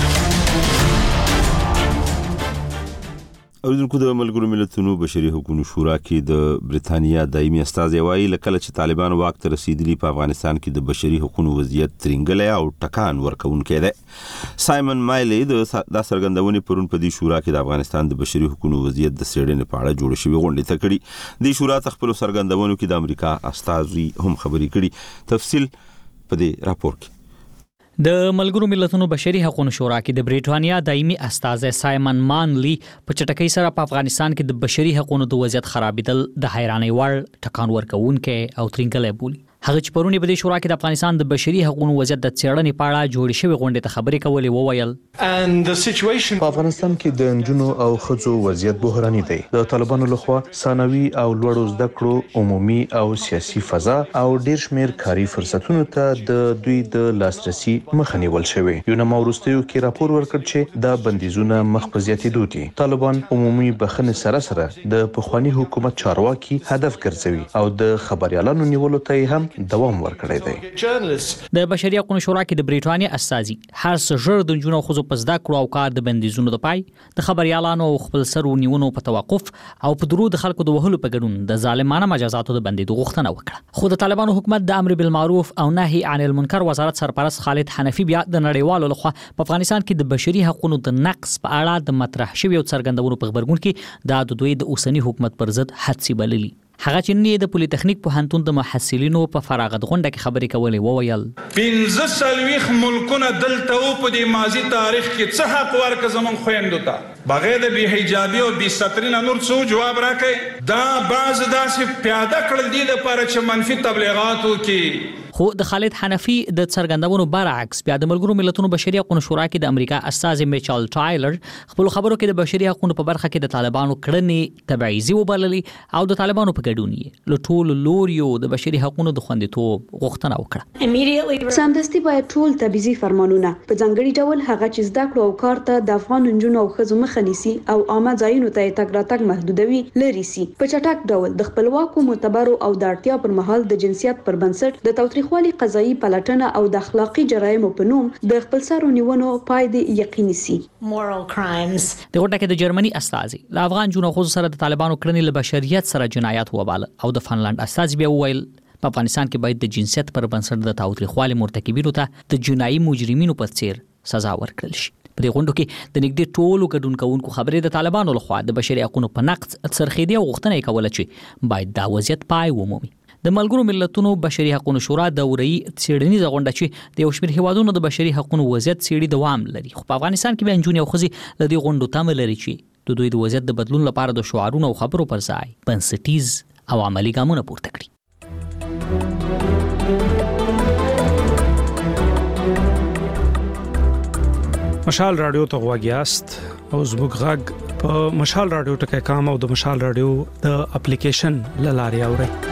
اوریدونکو د ملګرو ملتونو بشري حقوقو شورا کې د بریتانیا دایمي استازی وایي لکه چې طالبان واک ته رسیدلی په افغانستان کې د بشري حقوقو وضعیت ترنګلی او ټکان ورکوونکی دی. سایمن مایلی د دا څرګندونې پرون په دې شورا کې د افغانستان د بشري حقوقو وضعیت د څېړنې په اړه جوړ شوې غونډې ته کړي. دې شورا ته خپلو څرګندونو کې د امریکا استازي هم خبرې کړي. تفصیل په دې راپور کې. د ملګرو ملتونو بشري حقوقو شورا کې د بریټانیا دایمي استازی سایمن مانلی په چټکۍ سره په افغانستان کې د بشري حقوقو د وضعیت خرابېدل د حیرانۍ وړ ټکان ورکوونکی او ترنګلی بولي. هغه چې پرونی په دې شورا کې د افغانستان د بشري حقوقو وضعیت د څېړنې په اړه جوړې شوې غونډې ته خبرې کولې وویل په افغانستان کې د نجونو او ښځو وضعیت بحراني دی. د طالبانو لخوا ثانوي او لوړو زده کړو عمومي او سیاسي فضا او ډیر شمیر کاري فرصتونو ته د دوی د لاسرسي مخه نیول شوی. یو نو وروستیو کې راپور ورکړ چې دا بندیزونه مخ په زیاتېدو دي. طالبان عمومي بخښنې سره سره د پخوانی حکومت چارواکي هدف ګرځوي او د خبريالانو نیولو ته هم دوام ورکړی دی. د بشري حقوقو شورا کې د بریټانیا استازي هر څه ژر د نجونو او ښځو په زده کړو او کار د بندیزونو د پای د خبريالانو او خپل سرو نیونو په توقف او په درو د خلکو د وهلو په ګډون د ظالمانه مجازاتو د بندیدو غوښتنه وکړه. خو د طالبانو حکومت د امر بالمعروف او نهي عن المنکر وزارت سرپرست خالد حنفي بیا د نړیوالو لخوا په افغانستان کې د بشري حقوقو د نقص په اړه د مطرح شوی او څرګندونو په خبرګون کې د دوی د اوسنی حکومت پر ضد حدسي بللي. هغه چې نن د پولیټیکنیک پوهنتون د محصلینو په فراغت غونډه کې خبرې کولې وویل پنځه څلوېښت ملکونه دلته و په دې ماضي تاریخ کې څه حق ورکړه زموږ خویندو ته بغیر د بې حجابي او بې سترۍ نه نور څه جواب راکړئ. دا بعض داسې پیاده کړل دي دپاره چې منفي تبلیغات وکړي. خو د خالد حنفي د څرګندونو برعکس بیا د ملګرو ملتونو بشري حقوقو شورا کې د امریکا استازي میچل ټایلر خپل خبرو کې د بشري حقوقو په برخه کې د طالبانو کړنې تبعیضي وبللي او د طالبانو په ګډون یې له ټولو لوریو د بشري حقوقو د خوندیتوب غوښتنه وکړه. سمدستي باید ټول تبعیضي فرمانونه په ځانګړي ډول هغه چې زده کړو او کار ته د افغان نجونو او ښځو مخه نیسي او عامه ځایونو ته تګ راتګ محدودوي لري سي په چټک ډول د خپلواکو معتبرو او د اړتیا پر مهال د جنسیت پر بنسټ د تاوتریخوالي قضایي پلټنه او د اخلاقی جرایمو په نوم د خپلسرو نیونو پای د یقیني سي. د غونډه کې د جرمني استازي له افغان جنونو خو سره د طالبانو کړنې له بشریت سره جنایت وباله او د فنلند استازي بیا وویل په افغانستان کې باید د جنسیت پر بنسټ د تاوتریخوالي مرتکبینو ته د جنایي مجرمینو په څیر سزا ورکړل شي. په دې غونډه کې د نږدې ټولو ګډون کوونکو خبرې د طالبانو لخوا د بشري حقوقو په نقض څرخېدې او غوښتنه یې کوله چې باید دا وضعیت پای ومومي. د ملګرو ملتونو بشري حقوقو شورا دوري څېړنیزه غونډه چې د یو شمېر هیوادونو د بشري حقوقو وضعیت څېړي دوام لري. خو په افغانستان کې بیا نجونې او ښځې له دې غونډو تمه لري چې د دوی د وضعیت د بدلون لپاره د شعارونو او خبرو پر ځای بنسټیز او عملي ګامونه پورته کړي. مشال رادیو ته غوږ یاست او زموږ غږ په مشال رادیو ټکی کام او د مشال رادیو د اپلیکیشن له لارې اورئ.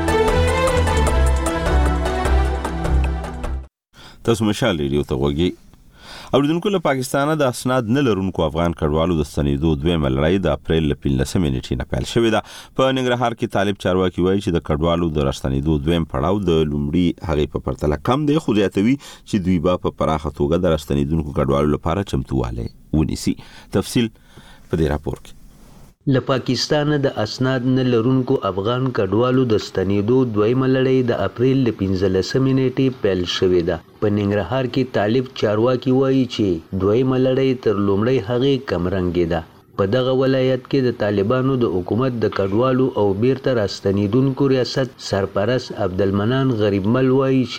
تاسو مشال ریډیو ته غوږی اوریدونکو له پاکستانه د اسناد نه لرونکو افغان کډوالو د ستنېدو دویمه لړۍ د اپریل له پنځلسمې نیټې نه پیل شوې ده. په ننګرهار کې طالب چارواکي وایي چې د کډوالو د راستنېدو دویم پړاو د لومړي هغې په پرتله کم دی، خو زیاتوي چې دوی به په پراخه توګه د راستنېدونکو کډوالو لپاره چمتووالی ونیسي. تفصیل په دې راپور کې. له پاکستانه د اسناد نه لرونکو افغان کډوالو د ستنېدو دویمه لړۍ د اپریل له پنځلسمې نیټې پیل شوې ده. په ننګرهار کې طالب چارواکي وایي چې دویمه لړۍ تر لومړۍ هغې کمرنګې ده. په دغه ولایت کې د طالبانو د حکومت د کډوالو او بیرته راستنېدونکو ریاست سرپرست عبدالمنان غریبمل وایي چې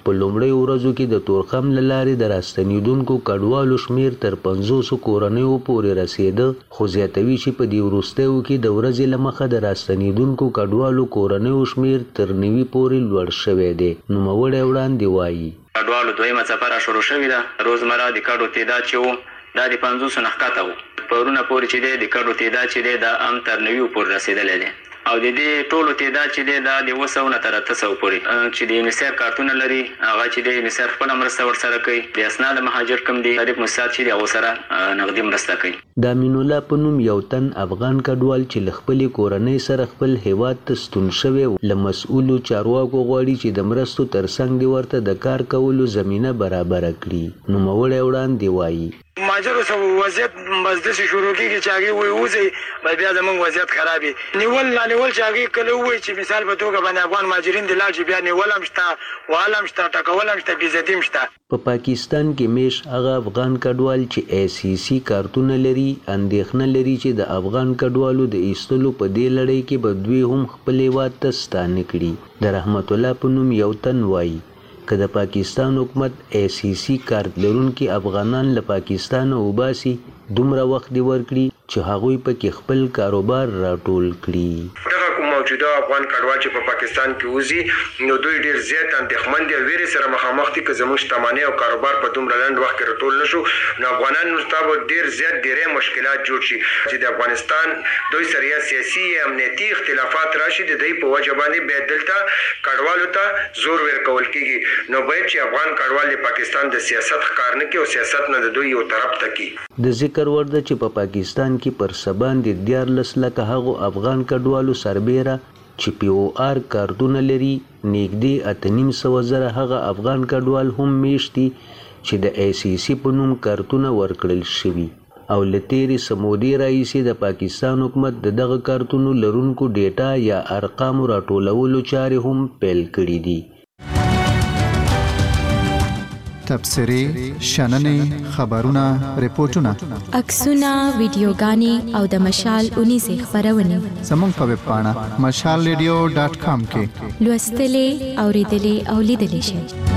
په لومړۍ ورځو کې د تورخم له لارې د راستنیدونکو کډوالو شمیر تر پنځوسو کورنیو پورې رسېده، خو زیاتوي چې په دې وروستیو کې د ورځې له مخه د راستنیدونکو کډوالو کورنیو شمیر تر نوي پورې لوړ شوی دی. نوموړی وړاندې وایي کډوالو دویمه څپه را شروع شوې ده. روزمره د کډو تعداد چې و دا د پنځوسو نه ښکته و. پرونه پورې چې دی د کډو تعداد چې دی دا هم تر نویو پورې رسېدلی دی او د دې ټولو تعداد چې دی دا د اوه سوه نه تر اته سوه پورې چې د یونیسیف کارتونه لري هغه چې دی یونیسیف خپله مرسته ورسره کوي. د اسناد مهاجر کوم دی غریب مساعد چې دی هغو سره نغدي مرسته کوي. د امین الله په نوم یو تن افغان کډوال چې له خپلې کورنۍ سره خپل هیواد ته ستون شوی له مسؤلو چارواکو غواړي چې د مرستو ترڅنګ دې ورته د کار کولو زمینه برابره کړي. نوموړی وړاندې وایي ماجرو سره وضعیت مزدس شروع کیږي چې هغه وي اوسې بیا زمونږ وضعیت خرابي نیول نه نیول چې هغه کله وي چې مثال په توګه باندې افغان مهاجرین د لاړ بیا نیول هم شته والم شته ټکول هم شته بیزتی هم شته. په پاکستان کې میش هغه افغان کډوال چې ای سی سی کارتونه لري اندېښنه لري چې د افغان کډوالو د ایستلو په دې لړۍ کې به دوی هم خپل هیواد ته ستانه کړي. د رحمت الله په نوم یو تن وایي که د پاکستان حکومت ای سی سی کارت لرونکي افغانان له پاکستانه وباسي دومره وخت دې ورکړي چې هغوی پکې خپل کاروبار راټول کړي. موجوده افغان کډوال چې په پاکستان کې وځي نو دوی ډیر زیات اندېښمن دي او ویرې سره مخامخ دي که زموږ شتمنۍ او کاروبار په دومره لنډ وخت کې راټول نشو نو افغانانو ته به ډیر زیات ډیری مشکلات جوړ شي چې د افغانستان دوی سره یا سیاسي یا امنیتي اختلافات راشي د دوی په وجه باندې بیا دلته کډوالو ته زور ورکول کیږي نو باید چې افغان کډوال د پاکستان د سیاست ښکار نه کړي او سیاست نه د دوی یو طرف ته کړي. د ذکر وړ ده چې په پاکستان کې پر سبان د دیارلس لکه هغو افغان کډوالو سربیره چې پی او آر کارتونه لري نږدې اته نیم سوه زره هغه افغان کډوال هم میشت دي چې د ای سی سی په نوم کارتونه ورکړل شوي او له تېرې څه مودې راهیسې د پاکستان حکومت د دغه کارتونو لرونکو ډیټا یا ارقامو راټولولو چارې هم پیل کړي دي. تبصرې، شننې، خبرونه، ریپورتونه، عکسونه، ویډیوګانې او د مشال اونیزې خپرونې زموږ په ویب پاڼه مشال ریډیو ډاټ کام کې لوستلې، اوریدلې او لیدلې شئ.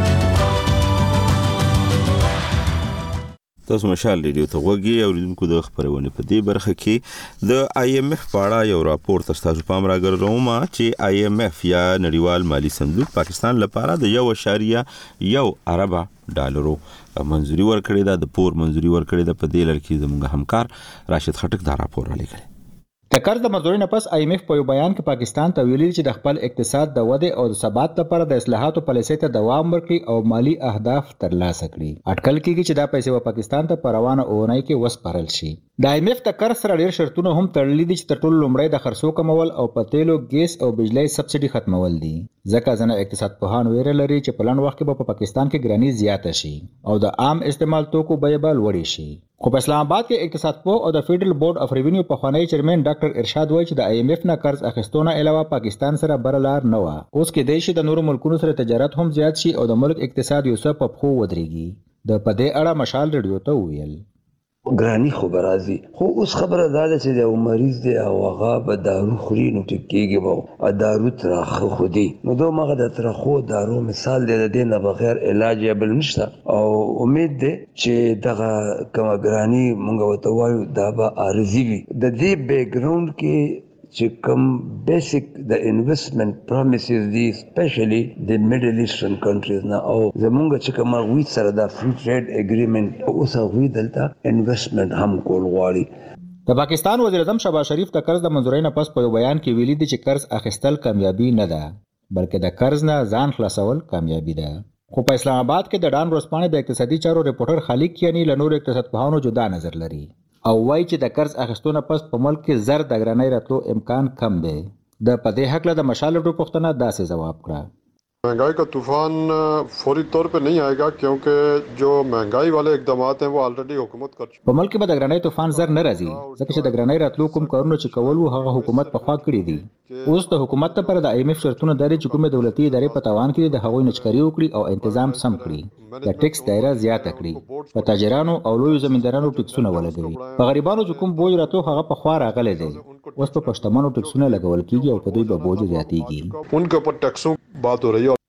تاسو مشال ریډیو ته غوږی اوریدونکو د خبرونه په دې برخه کې د آی ایم ایف په اړه یو راپور تاسو پام راګرځوم چې آی ایم ایف یا نړیوال مالی صندوق پاکستان لپاره د یو اشاریه یو اربه ډالرو منځوري ورکړې ده. د پور منځوري ورکړې ده. په دې لړ کې زموږ همکار راشد خټک دا راپور رالیږلی. د قرض د منځورۍ نه پس آی ایم ایف په یو بیان کې پاکستان ته ویلي چې د خپل اقتصاد د ودې او د ثبات لپاره د اصلاحاتو پالیسۍ ته دوام ورکړي او مالی اهداف ترلاسه کړي. اټکل کېږي چې دا پیسې به پاکستان ته په روانه اونۍ کې وسپارل شي. د آی ایم ایف د قرض سره ډېر شرطونه هم تړلي دي چې تر ټولو لومړی د خرڅو کمول او په تیلو، ګیس او بجلۍ سبسډي ختمول دي. ځکه ځینې اقتصاد پوهان ویره لري چې په لنډ وخت کې به په پاکستان کې ګراني زیاته شي او د عام استعمال توکو بیې به لوړې شي. خو په اسلام آباد کې اقتصاد پوه او د فیډرل بورډ اف ریونیو پخوانی چیرمن ډاکټر ارشاد وایي چې د آی ایم ایف نه قرض اخیستونه علاوه پاکستان سره بل لار نه و. اوس کې دی چې د نورو ملکونو سره تجارت هم زیات شي او د ملک اقتصاد یو څه په پښو ودرېږي. د په دې اړه مشال ریډیو ته وویل ګرانی خو برازي خو اوس خبره دا ده چې د مریض دی او هغه به دارو خوري نو ټیکيږي به دارو ترخه خو دی نو دوه مغه د ترخو دارو مثال دی د دې نه بغیر علاج بل نشته او امید دی چې دغه کوم ګرانی مونږ وته وایو دا به عارضي وي. د دې بیک ګراوند کې چې کوم بیسیک د انویسټمنت پرومیسز دي سپیشلی د میډل ایسټرن کنټریز نه او زمونږ چې کوم غوي سره د فری ټریډ اګریمنت اوس غوي دلته انویسټمنت هم کول غواړي. د پاکستان وزیر اعظم شهباز شریف د قرض د منځورۍ نه پس په یو بیان کې ویلي دي چې قرض اخیستل کامیابی نه ده بلکې د قرض نه ځان خلاصول کامیابی ده. خو په اسلام آباد کې د ډان ورځپاڼې د اقتصادي چارو ریپورټر خالق کیانی له نورو اقتصاد پوهانو جدا نظر لري او وایي چې د قرض اخیستونه پس په ملک کې زر د ګرانۍ راتلو امکان کم دی. د په دې حق له د مشال ډو پښتنه داسې جواب کړه महंगाई का तूफान फौरी तौर पे नहीं आएगा क्योंकि जो महंगाई वाले इकदामात हैं वो ऑलरेडी हुकूमत कर चुकी है. په ملک کې به د ګرانۍ طوفان زر نه راځي ځکه چې د ګرانۍ راتلو کوم کارونه چې کول وو هغه حکومت په خوا کړی دي. اوس د حکومت لپاره د آی ایم ایف شرطونه داري چې کومه دولتي ادارې په توان کې د هغوی نچکري وکړي او تنظیم سم کړي. د ټیکس دایره زیاته کړي. په تاجرانو او لوی زمیندارانو ټیکسونه ولګوي. په غریبانو چې کوم بوج راتلو هغه په خوا راغلی دی. اوس په پښتمانو ټیکسونه لګول کیږي او په دوی به بوج زیاتیږي. उनके ऊपर टैक्सों बात हो रही है.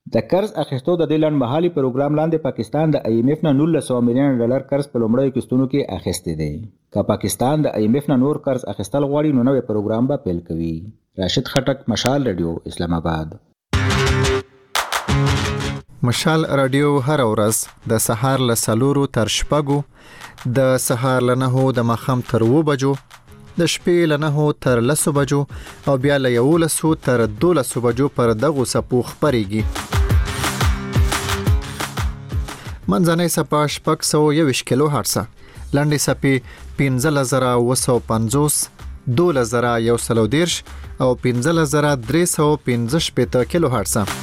د قرض اخیستو د دې لنډمهالي پروګرام لاندې پاکستان د آی ایم ایف نه نولس سوه میلیونه ډالر قرض په لومړیو قسطونو کې اخیستی دی. که پاکستان د آی ایم ایف نه نور قرض اخیستل غواړي نو نوی پروګرام به پیل کوي. راشد خټک، مشال رادیو، اسلام آباد. مشال رادیو هر ورځ د سهار له څلورو تر شپږو، د سهار له نهو د ماښام تر اووه بجو، د شپې له نهو تر لسو بجو او بیا له یولسو تر دولسو بجو پر دغو څپو خپرېږي. منځنۍ څپه شپږ سوه یوویشت کیلو هرټزه، لنډې څپې پنځلس زره اووه سوه پنځوس، دولس زره یو سل او دېرش او پنځلس زره درې سوه پنځه شپېته کیلو هرټزه.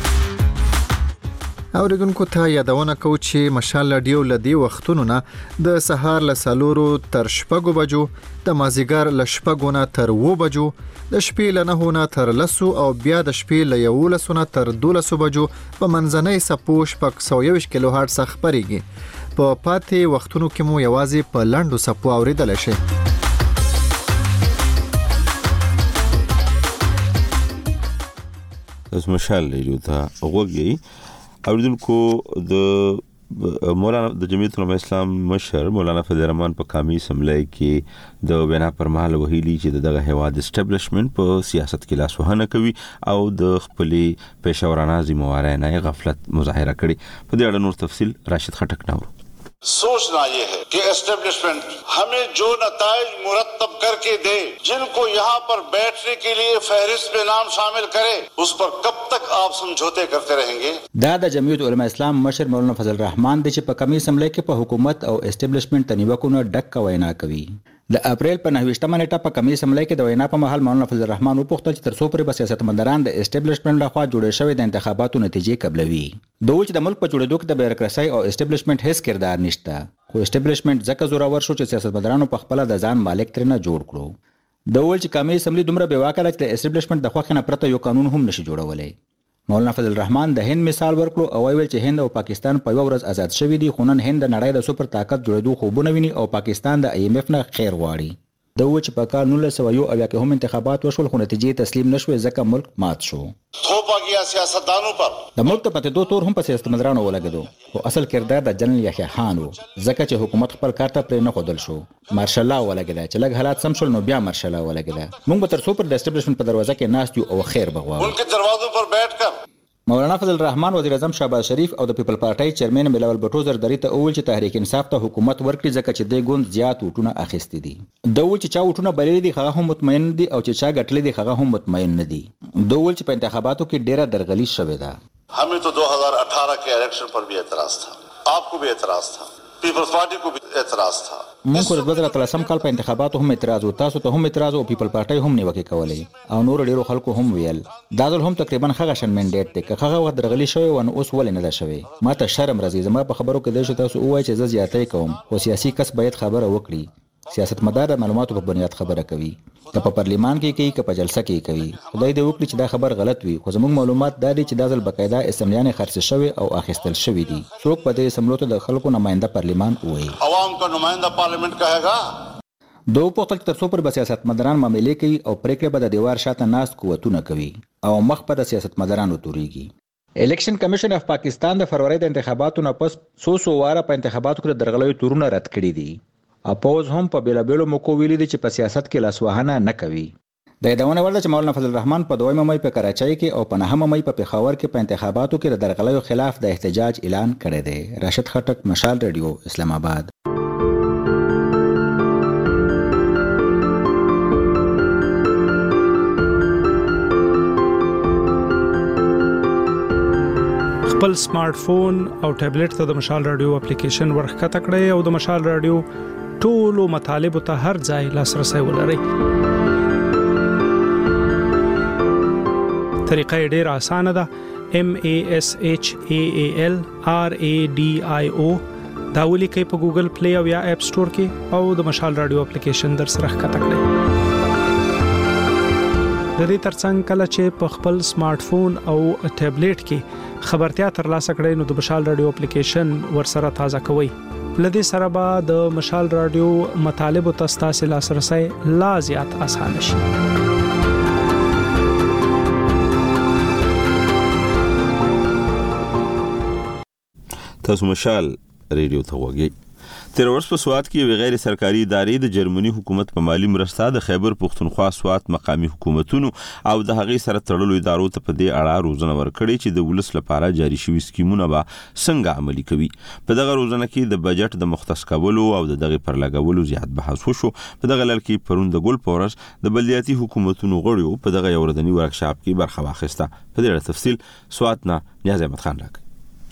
اوریدونکو ته یادونه کوو چې مشال رادیو له دې وختونو نه د سهار له څلورو تر شپږو بجو، د مازدیګر له شپږو نه تر اووه بجو، د شپې له نهو نه تر لسو او بیا د شپې له یولسو نه تر دولسو بجو په منځنۍ څپو شپږ سوه یوویشت کیلو هرټز خپرېږي. په پاتې وختونو کې مو یوازې په لنډو څپو اوریدلی شئ. تاسو مشال رادیو ته غوږ یې. اوریدونکو د مولانا د جمعیت علماء اسلام مشر مولانا فضل الرحمن په قومي اسمبلی کې د وینا پر مهال ویلي چې دغه هیواد اسټابلیشمنت په سیاست کې لاس وهنه کوي او د خپلې پېښورانه ذمہوارۍ نه غفلت مظاهره کړي. په دې اړه نور تفصیل راشد خټک نورو. सोचना ये है कि एस्टेब्लिशमेंट हमें जो नताइज मुरतब करके दे, जिनको यहाँ पर बैठने के लिए फहरिस्त में नाम शामिल करे, उस पर कब तक आप समझौते करते रहेंगे. دا د جمعیت علماء اسلام مشر مولانا فضل الرحمن د چې په قومي اسمبلی کې په حکومت او اسټابلیشمنت تنیوکونه ډک وینا کوي. د اپریل په نهویشتمه نیټه په قومي اسمبلی کې د وینا په مهال مولانا فضل الرحمن وپوښتل چې تر څو پورې به سیاستمداران د اسټابلیشمنت لخوا جوړې شوې د انتخاباتو نتیجې قبلوي. د وچ د ملک په جوړېدو کې د بیروکراسي او اسټابلیشمنت هیڅ کردار نشته، خو اسټابلیشمنت ځکه زورور شو چې سیاستمدارانو په خپل د ځان مالک ترنه جوړ کړو. د وچ قومي اسمبلی دومره بې واکه ده چې د اسټابلیشمنت د خوښې نه پرته یو قانون هم نشي جوړولی. مولانا فضل الرحمن د هند مثال ورکړو او ویل چې هند او پاکستان په یو ورځ آزاد شوي دي، خو نن هند د نړۍ د سوپر طاقت جوړېدو خوبونه ویني او پاکستان د آی ایم ایف نه خیر غواړي. د و چې په کال نولس سوه یو اویا کې هم انتخابات وشول خو نتیجې تسلیم نشوې ځکه ملک مات شو. थोपा गया सियासतदानों पर. د ملک په پاتېدو تور هم په سیاستمدارانو ولګېدو، خو اصل کردار د جنرال یحیی خان و ځکه چې حکومت خپل کار ته پرې نه ښودل شو. مارشل لا ولګېده چې لږ حالات سم شول نو بیا مارشل لا ولګېده. موږ به تر څو پر د اسټابلیشمنت په دروازه کې ناست یو او خیر به غواړو. उनके दरवाजों पर बैठकर مولانا فضل الرحمن وزیر اعظم شهباز شریف او د پیپل پارټۍ چیرمن بلاول بټو زرداری ته وویل چې تحریک انصاف ته حکومت ورکړي ځکه چې د ګوند زیات وټونه اخیستي دي. د وویل چې چا وټونه بللي دي هغه هم مطمئن دي او چې چا ګټلي دي هغه هم مطمئن نه دي. د وویل چې په انتخاباتو کې ډیره درغلي شوې ده. हमें तो दो हज़ार अठारह के इलेक्शन पर भी एतराज था, आपको भी एतराज था, पीपल्स पार्टी को भी एतराज था. موږ د دوه زره اتلسم کال په انتخاباتو هم اعتراض و، تاسو ته هم اعتراض او پیپل پارټۍ هم نیوکې کولې او نور ډیرو خلکو هم ویل. دا ځل هم تقریبا هغه شان منډیټ دی که هغه وخت درغلي شوی و نو اوس ولې نه ده شوې. ما ته شرم راځي زما په خبرو کې دی چې تاسو ووایئ چې زه زیاتی کوم، خو سیاسي کس باید خبره وکړي. سیاستمدار د معلوماتو په بنیاد خبره کوي، که په پارلیمان کې کوي که په جلسه کې کوي. خدای دې وکړي چې دا خبر غلط وي، خو زموږ معلومات دا دي چې دا ځل باقاعده اسمبلیانې خرڅ شوي او اخیستل شوي دي. څوک په دې اسمبلیو ته د خلکو نماینده پارلیمان وایي. عوام کا نمائندہ پارلیمنٹ کہेगा. دو پوښتل چې تر څو پر به سیاستمداران معاملې کوي او پریکړې به د دیوار شاته ناست قوتونه کوي او مخ په د سیاستمدارانو تورېږي. الیکشن کمیشن اف پاکستان د فروری د انتخاباتو نه پس څو څو واره په انتخاباتو کې د درغلیو تورونه رد کړي دي. اپوز هم په بیلابیلو موکو ویلي دي چې په سیاست کې لاسوهنه نه کوي. د یادونه وړ ده چې مولانا فضل الرحمن په دویمه مۍ په کراچۍ کې او په نهمه مۍ په پېښور کې په انتخاباتو کې د درغلیو خلاف د احتجاج اعلان کړی دی. راشد خټک، مشال رادیو، اسلام آباد. خپل سمارټ فون او ټابلیټ ته د مشال رادیو اپلیکیشن ورخکته کړئ او د مشال رادیو ټولو مطالبو ته هر ځای لاسرسی ولرئ. طریقه یې ډېره اسانه ده. M A S H A A L R A D I O دا ولیکئ په ګوګل پلی او یا اپ سټور کې او د مشال رادیو اپلیکیشن در سره ښکته کړئ. د دې ترڅنګ کله چې په خپل سمارټ فون او ټابلیټ کې خبرتیا ترلاسه کړئ نو د مشال رادیو اپلیکیشن ورسره تازه کوئ. لدې سره به د مشال رادیو مطالبو ته ستاسو لاسرسی لا زیات اسانه شي. تاسو مشال ریډیو ته وګورئ. تیر ورځ په سوات کې غیر سرکاري ادارې د جرمني حکومت په مالی مرسته د خیبر پښتونخوا سوات مقامی حکومتونو او د هغې سره تړلو ادارو ته په دې اړه روزنه ورکړې چې د ولس لپاره جاري شوي سکیمونه به څنګه عملي کوي. په دغه روزنه کې د بجټ د مختص کولو او د دغه پر لګولو زیات بحث وشو. په دغه لړ کې پرون د ګل پورس د بلدیاتي حکومتونو غړو په دغه یو ورځنی ورکشاپ کې برخه واخیسته. په دې اړه تفصیل سوات نه نیاز احمد خان راکړي.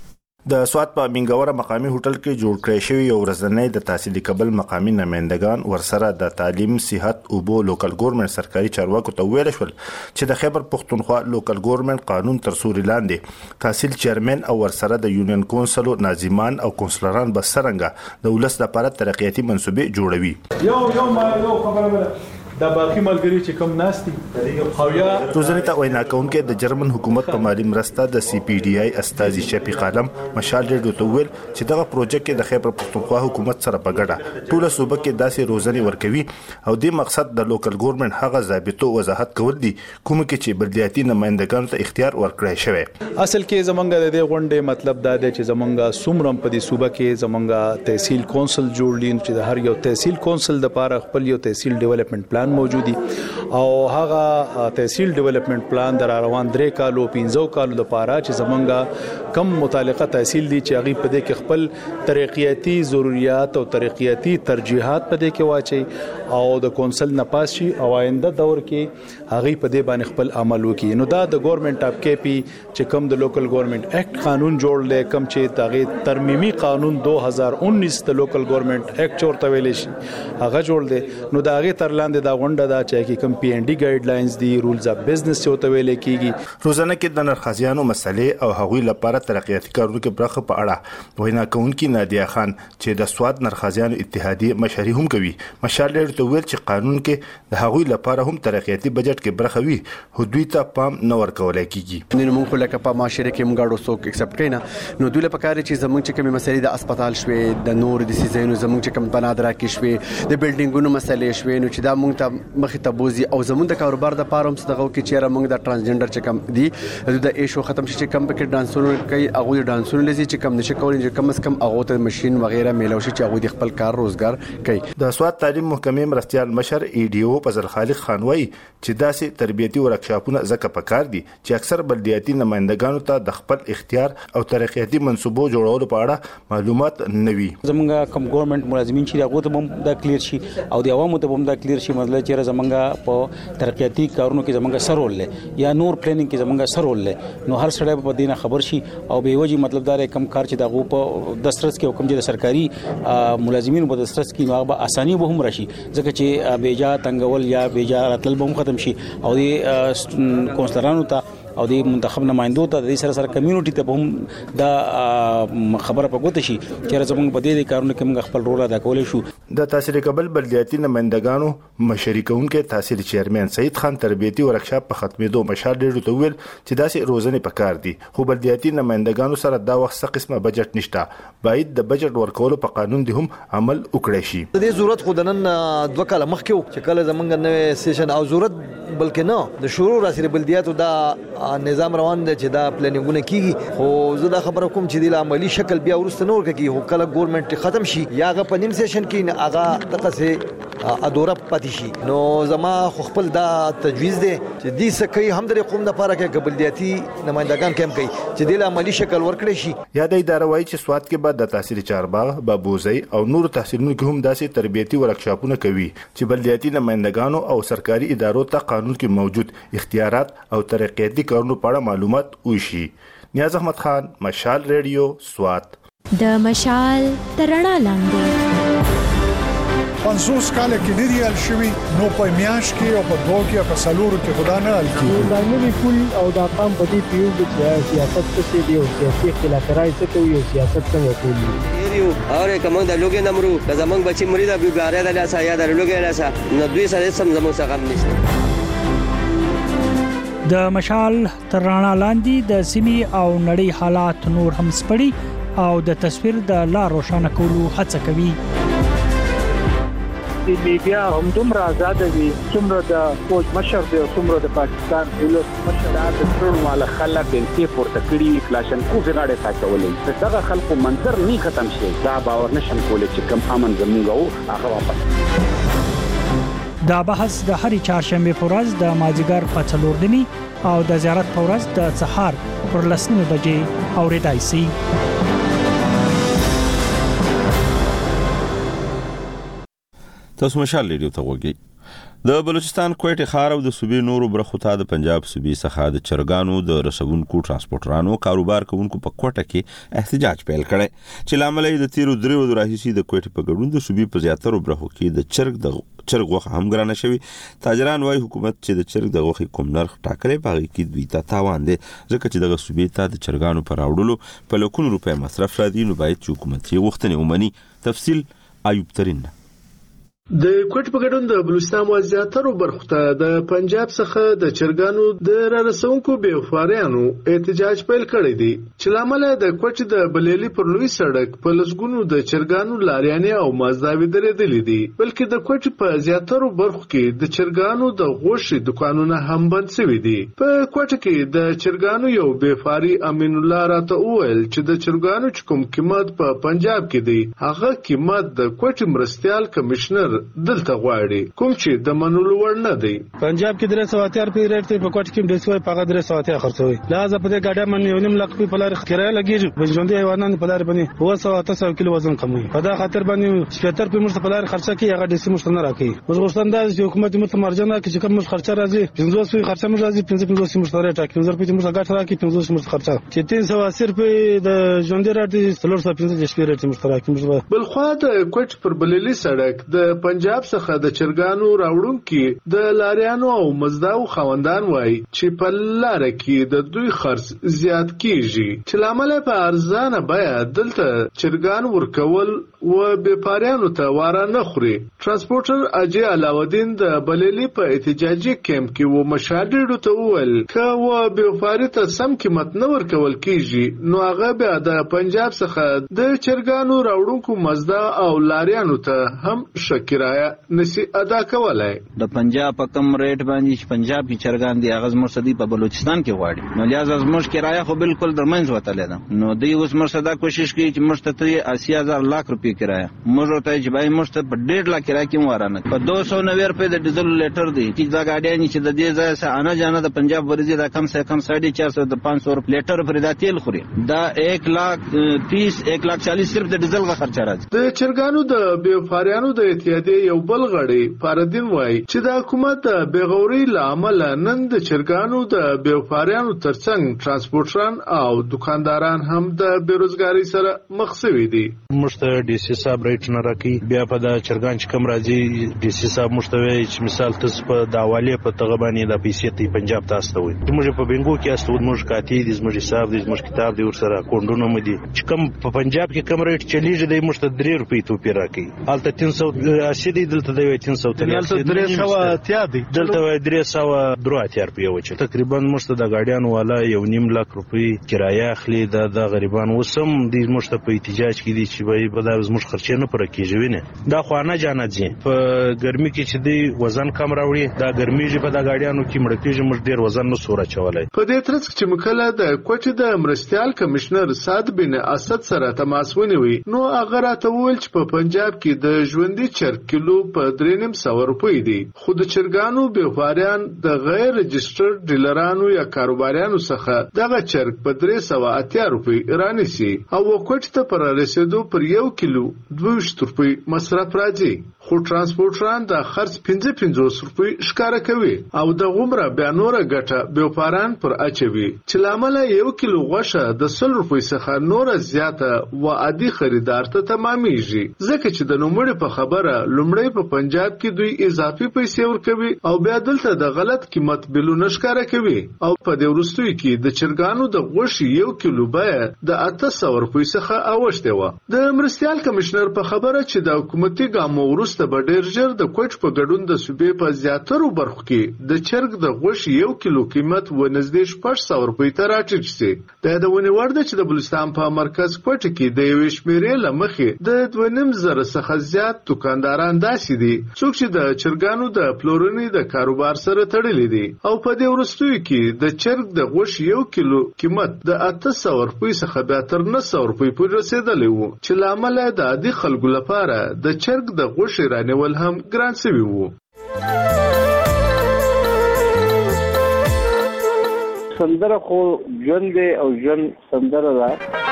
د سوات په منګوره مقامی هوټل کې جوړ کړی شوی یو ورځنی د تحصیلي کبل مقامی نمائندگان ورسره د تعلیم، صحت او بو لوکل ګورنمنت سرکاري چارواکو ته ویل شول چې د خیبر پښتونخوا لوکل ګورنمنت قانون تر سوري لاندې تحصیل چیرمن او ورسره د یونین کونسل ناظمان او کونسلران به څرنګه د ولس لپاره ترقیاتي منصوبې جوړوي. یو یو ما یو خبره د باقي ملګری چې کوم ناشتي او یا روزنه ته وینا کوونکې د جرمن حکومت په مالی مرسته د سی پی ډی آی استاذي شفیق عالم مشال ریډیو ته ویل چې دغه پروژه کې د خیبر پښتونخوا حکومت سره په ګډه ټول صوبه کې داسې روزنه ورکوي او د مقصد د لوکل ګورنمنت هغه ضابطو وضاحت کول دي کوم کې چې بلدیاتي نمائندګانو ته اختیار ورکړی شوی. اصل کې زمونږ د دې غونډې مطلب دا دی چې زمونږ سومرم په دې صوبه کې زمونږ تحصیل کونسل جوړ لین چې هر یو تحصیل کونسل د لپاره خپل یو تحصیل ډیولپمنٹ پلان موجود دی او هغه تحصیل ډیولپمنٹ پلان در روان درې کالو پنځو کالو لپاره چې زمونږ کم متعلقه تحصیل دي چې هغه په دې کې خپل ترقیاتي ضرورت او ترقیاتي ترجیحات په دې کې واچي او د کونسل نه پاس شي او آینده دور کې هغه په دې باندې خپل عمل وکړي. نو دا د ګورنمنت اف کې پی چې کم د لوکل ګورنمنت ایکټ قانون جوړ لې کم چې دغه ترمیمي قانون دو هزار انیس د لوکل ګورنمنت ایکټ چورته ویلې شي هغه جوړ دې. نو دا هغه تر لاندې دا غونډه دا چې کې کم پی ان ډي ګایډ لاینز دي رولز اف بزنس چې وته ویل کیږي. روزانه کې د نرخازیانو مسلې او هغوی لپاره ترقیاتي کارونو کې برخه په اړه وینا کوونکی نادیه خان چې د سواد نرخازیانو اتحادیه مشري هم کوي مشال ته ویل چې قانون کې د هغوی لپاره هم ترقیاتي بجټ کې برخه وي خو دوی ته پام نه ورکول کیږي. نن موږ لکه په معاشره کې موږ غواړو څوک اکسپټ کینا نو دوی لپاره کار چې زموږ چې کومه مسلې د هسپتال شوي د نور د سيزونو زموږ چې کوم بنادرا کې شوي د بلډینګونو مسلې شوي نو چې دا موږ ته مخې ته بوزي او زموږ د کاروبار د پاره هم څه دغه کې چیرې موږ د ترانسجنډر چې کم دي د ایشو ختم شي چې کم پکې ډانسونو کوي هغه د ډانسونو لزی چې کم نشي کولای چې کم از کم هغه ته ماشين وغیرہ میلاو شي چې هغه د خپل کار روزګار کوي. د سواد تعلیم محکمې مرستيال مشر ای ډی او فضل خالق خان وایي چې داسې تربیتي ورکشاپونه زکه پکار دي چې اکثر بلدیاتي نمائندګانو ته د خپل اختیار او ترقیاتي منصوبو جوړولو په اړه معلومات نه وي. زمونږ کوم ګورنمنت ملازمین چې هغه ته هم دا کلیر شي او د عوامو ته هم دا کلیر شي مطلب چې زمونږ په ترقیاتي کارونو کې زمونږ سر رول لري یا نور پلانینګ کې زمونږ سر رول لري نو هر سړی په دینه خبر شي او به وجه مطلب دا کم کار چې دغه په دسترس کې حکم چې د سرکاري ملازمینو په دسترس کې هغه به اساني به هم راشي ځکه چې بیجا تنګول یا بیجا راتل به هم ختم شي او د کونسلرانو ته او د منتخب نمائندو ته د سره سره کمیونټي ته هم دا خبره پګوت شي چې زموږ په دې کارونو کې موږ خپل رول ادا کولای شو. د تحصیل قبل بلدیاتي نمائندګانو مشري کوونکې تحصیل چیرمن سید خان تربیتي ورکشاپ په ختمېدو مشال ډېر ته ویل چې داسې روزنه پکار دي خو بلدیاتي نمائندګانو سره دا وخت څه قسمه بجټ نشته باید د بجټ ورکولو په قانون دي هم عمل وکړي شي. د دې ضرورت خو د نن دوه کاله مخکې چې کله زمونږ نوې سیشن او ضرورت بلکې نه د شروع راسره بلدیاتو دا نظام روان دی چې دا پلانینګونه کیږي خو زه دا خبره کوم چې د عملی شکل بیا ورسته نور کوي هو کله ګورنمنت ختم شي یا غ په نیم سیشن کې هغه دغه سه ادوره پاتې شي نو زما خو خپل دا تجویز دی چې دې سکه هم د قوم لپاره کې بلدیاتي نمائندگان کم کوي چې د عملی شکل ورکړي شي. یا د اداره وایي چې سواد کې بعد د تحصیل چارباغ بابوزي او نور تحصیلونو کې هم داسې تربیتي ورکشاپونه کوي چې بلدیاتي نمائندگانو او سرکاري ادارو ته قانون کې موجود اختیارات او ترقیاتي کارونو په اړه معلومات وشي. نیاز احمد خان مشال ریډیو سوات. د مشال ترڼا لاندې پنځوس کاله کې ډېری حل شوي نو په میاش کې او په دوه کې او په سلورو کې خدا نه حل کیږي. دا نوی پول او دا قام په دې پیو چې سیاست څه دی او سیاسي اختلافات څه کوي او سیاست څنګه کوي. یو اور کوم د لوګي نمرو د زمنګ بچي مرید ابي غاره د لاسه یا د لوګي لاسه نو دوی سره سم زمو څخه غم نشته. د مشال ترڼا لاندې د سیمي او نړۍ حالات نور هم سپړي او د تصویر د لا روښانه کولو هڅه کوي. د میډیا هم دومره آزاد دي څومره د فوج مشر دی او څومره د پاکستان ولس مشر د ټول مال خلک د پورته کړي کلاشن کو غاړه ساتولې دغه خلکو منظر نه ختم شي دا باور نشم کولای چې کم امن زموږ او هغه واپس دا بحث د هرې چهارشنبه په ورځ د مازیګر په څلور نیمې او د زیارت په ورځ د سهار پر لس نیمې بجې اورېدای شي. تاسو مشال ریډیو ته وګورئ. د بلوچستان کوټه خار او د صوبې نورو برخو ته د پنجاب صوبې څخه د چرګانو د رسونکو ترانسپورټرانو کاروبار کوونکو په کوټه کې احتجاج پیل کړي چې لامل یې د تیرو درې ورځو راهیسې د کوټه په ګډون د صوبې په زیاترو برخو کې د چرګ د چرګ غوښه هم ګرانه شوی. تاجران وايي حکومت چې د چرګ د غوښې کوم نرخ ټاکلې پاږي کې دوی ته تاوان دي ځکه چې دغه صوبې ته د چرګانو پر راوړلو په لکونو روپۍ مصرف را دي نو باید چې حکومت یې غوښتنې ومني. تفصیل ایوب ترین. د کوټ په ګډون د بلوچستان وزارتونو برخو ته د پنجاب څخه د چرګانو د رسونکو بیوفاریانو احتجاج پیل کړی دی چې لامل د کوټ د بلیلی پر لوی سړک په لسګونو د چرګانو لاریانې او مازداوی درېدلې دي بلکې د کوټ په زیاترو برخو کې د چرګانو د غوښې دکانونه هم بند شوي دي. په کوټ کې د چرګانو یو بیوفاري امین الله راته وویل چې د چرګانو کوم قیمت په پنجاب کې دی هغه قیمت د کوټ مرستيال کمشنر دلته غواړي کوم چې د منلو وړ نه دی. پنجاب کې درې سوه اتیا روپۍ ریټ دی په کوټ کې د سوي په غدره سوه اتیا خرڅوي لہذا په دې ګاډه من یو نیم لک په لار کرایه لګیږي بجوندې حیوانات په لار باندې هو سوه اته سوه کیلو وزن کموي په دا خاطر باندې شپږ په مرسته په لار خرڅه کوي هغه د سیمه نه راکړي موږ غوښتنه ده چې حکومت مرسته مرجانه کې چې کوم خرچه راځي پنځوس سوه خرچه موږ راځي پنځه پنځوس سیمه سره ټاکي پنځه روپۍ موږ غاټ راکړي پنځوس سیمه خرچه چې تین سوه اسی روپۍ د ژوندې راځي څلور سوه پنځه دېرش روپۍ راځي موږ راکړي. بل خو د کوټ پر بللی سړک د پنجاب څخه د چرګانو راوړونکو د لاریانو او مزداو خوندان وای چې په لار کې د دوی خرڅ زیات کیږي چې لامل په ارزانه بیا دلته چرګان ورکول و بیپاریانو ته واره نه خوري. ترانسپورټر اجي علاودین د بللی په احتجاجي کیمپ کې و مشاهده ته وویل که و بیپاری ته سم قیمت نه ورکول کیږي نو هغه بیا د پنجاب څخه د چرګانو راوړونکو مزدا او لاریانو ته هم شکرایه نسی ادا کولای. د پنجاب په کم ریټ باندې چې پنجاب کې چرګان دی هغه مرصدي په بلوچستان کې غواړي نو لہذا زموږ کرایه خو بالکل درمنځ وتلې ده نو دوی اوس مرصدا کوشش کوي چې مرصدي اسی هزار لک روپۍ کرایه موږ ته چې بای مرصد په ډېر لک کرایه کې ورانه په دو سو نوي روپۍ د ډیزل لیټر دی چې دا ګاډیان چې د دې ځای سره انا جانا د پنجاب ورزي دا کم سے کم ساڑھے چار سو د پانچ سو روپۍ لیټر پر دا تیل خوري دا ایک لاکھ تیس ایک لاکھ چالیس صرف د ډیزل غا خرچه راځي. د چرګانو د بیوفاریانو د اتحادیې یو بل غړي فردین وای چې د حکومت د بیغوري لامل نن د چرګانو د بیوفاریانو ترڅنګ ترانسپورټران او دکانداران هم د بیروزګاری سره مخ شوي دي. مشته ډي سي صاحب ریټ نه راکې بیا په د چرګان چې کم راځي ډي سي صاحب مشتوي چې مثال تاسو په د حواله په تغه باندې د پیسې ته پنجاب تاسو ته وي موږ په بنګو کې استو موږ کاتی د موږ حساب د موږ کتاب د ور سره کوندونه مدي چې کم په پنجاب کې کم ریټ چلیږي د مشته درې روپۍ توپیر راکې حالت تین سو اسی دی دلته د تین سو درې سوه اتیا دی دلته درې سوه درې اتیا روپۍ وچه تقریبا مشته د ګاډیان والا یو نیم لک روپۍ کرایه اخلي د د غریبان وسم د مشته په احتجاج کې دي چې به په د زموږ خرچې نه پر کېږي نه دا خوانه جانت دي په ګرمي کې چې دی وزن کم راوړي دا ګرمي چې په د ګاډیانو کې مړ کېږي موږ ډیر وزن نه سوره چولای. په دې ترڅ کې مکله د کوټې د مرستيال کمشنر صاد بن اسد سره تماس ونیوي نو هغه راته وویل چې په پنجاب کې د ژوندۍ چرګ کیلو په درې نیم سوه روپۍ دی خو د چرګانو بیوفاریان د غیر رجسټرډ ډیلرانو یا کاروباریانو څخه دغه چرګ په درې سوه اتیا روپۍ رانیسي او کوټې ته پر رسیدو پر یو کیلو دوه ویشت روپۍ مصرف راځي خو ترانسپورټران د خرڅ پنځه پنځوس روپۍ ښکاره کوي او د غومره بیا نوره ګټه بیوفاران پر اچوي چې لامل یو کیلو غوښه د سل روپۍ څخه نوره زیاته و عادي خریدار ته تمامېږي ځکه چې د نوموړي په خبره لومړی په پنجاب کې دوی اضافي پیسې ورکوي او بیا دلته د غلط قیمت بلونه ښکاره کوي او په دې وروستیو کې د چرګانو د غوښې یو کیلو بیه د اته سوه روپۍ څخه اوښتې وه. د مرستيال کمشنر په خبره چې د حکومتي ګامو وروسته به ډېر ژر د کوټ په ګډون د صوبې په زیاترو برخو کې د چرګ د غوښې یو کیلو قیمت و نږدې شپږ سوه روپۍ ته راټیټ شي. د یادونې وړ ده چې د بلوچستان په مرکز کوټ کې د یوې شمېرې له مخې د دوه نیم زره څخه زیات دکاندار مالداران داسې دي څوک چې د چرګانو د پلورنې د کاروبار سره تړلي دي او په دې وروستیو کې د چرګ د غوښې یو کیلو قیمت د اته سوه روپۍ څخه بیا تر نه سوه روپۍ پورې رسېدلی و چې له امله د عادي خلکو لپاره د چرګ د غوښې رانیول هم ګران شوي وو. سندره خو ژوند دی او ژوند سندره ده،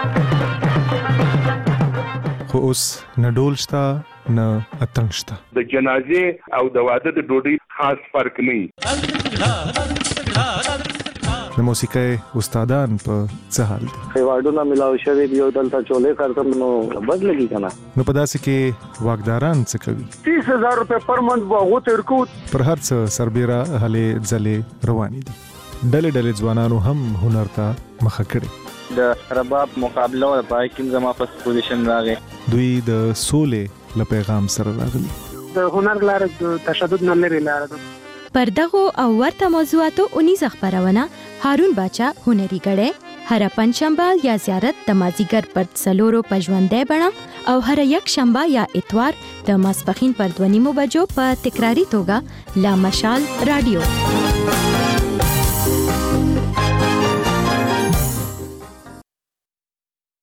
خو اوس نه ډول شته نه اتڼ شته. د جنازې او د واده د ډوډۍ خاص فرق نه وي. د موسیقۍ استادان په څه حال دي؟ ایوارډونه ملاو شوي دي او دلته چولې کارتم نو بد لګي کنه. نو په داسې کې واکداران څه کوي؟ تیس هزار روپے پر منت باغو ترکو پر هر څه سربېره هلې ځلې روانې دي. ډلې ډلې ځوانانو هم هنر ته مخه کړې. د رباب مقابله او پای کې زما په پوزیشن راغی. دوی د سولې له پیغام سره راغلي. د هنر لاره د تشدد نه لري لاره ده. پر دغه او ورته موضوعاتو اونیزه خبرونه هارون باچا هنري غړې هر پنځشنبه یا زیارت د مازیګر پر څلورو پژوندې بڼه او هر یک شنبه یا اتوار د ماسپخین پر دوه نیمو بجو په تکراری توګه لا مشال رادیو.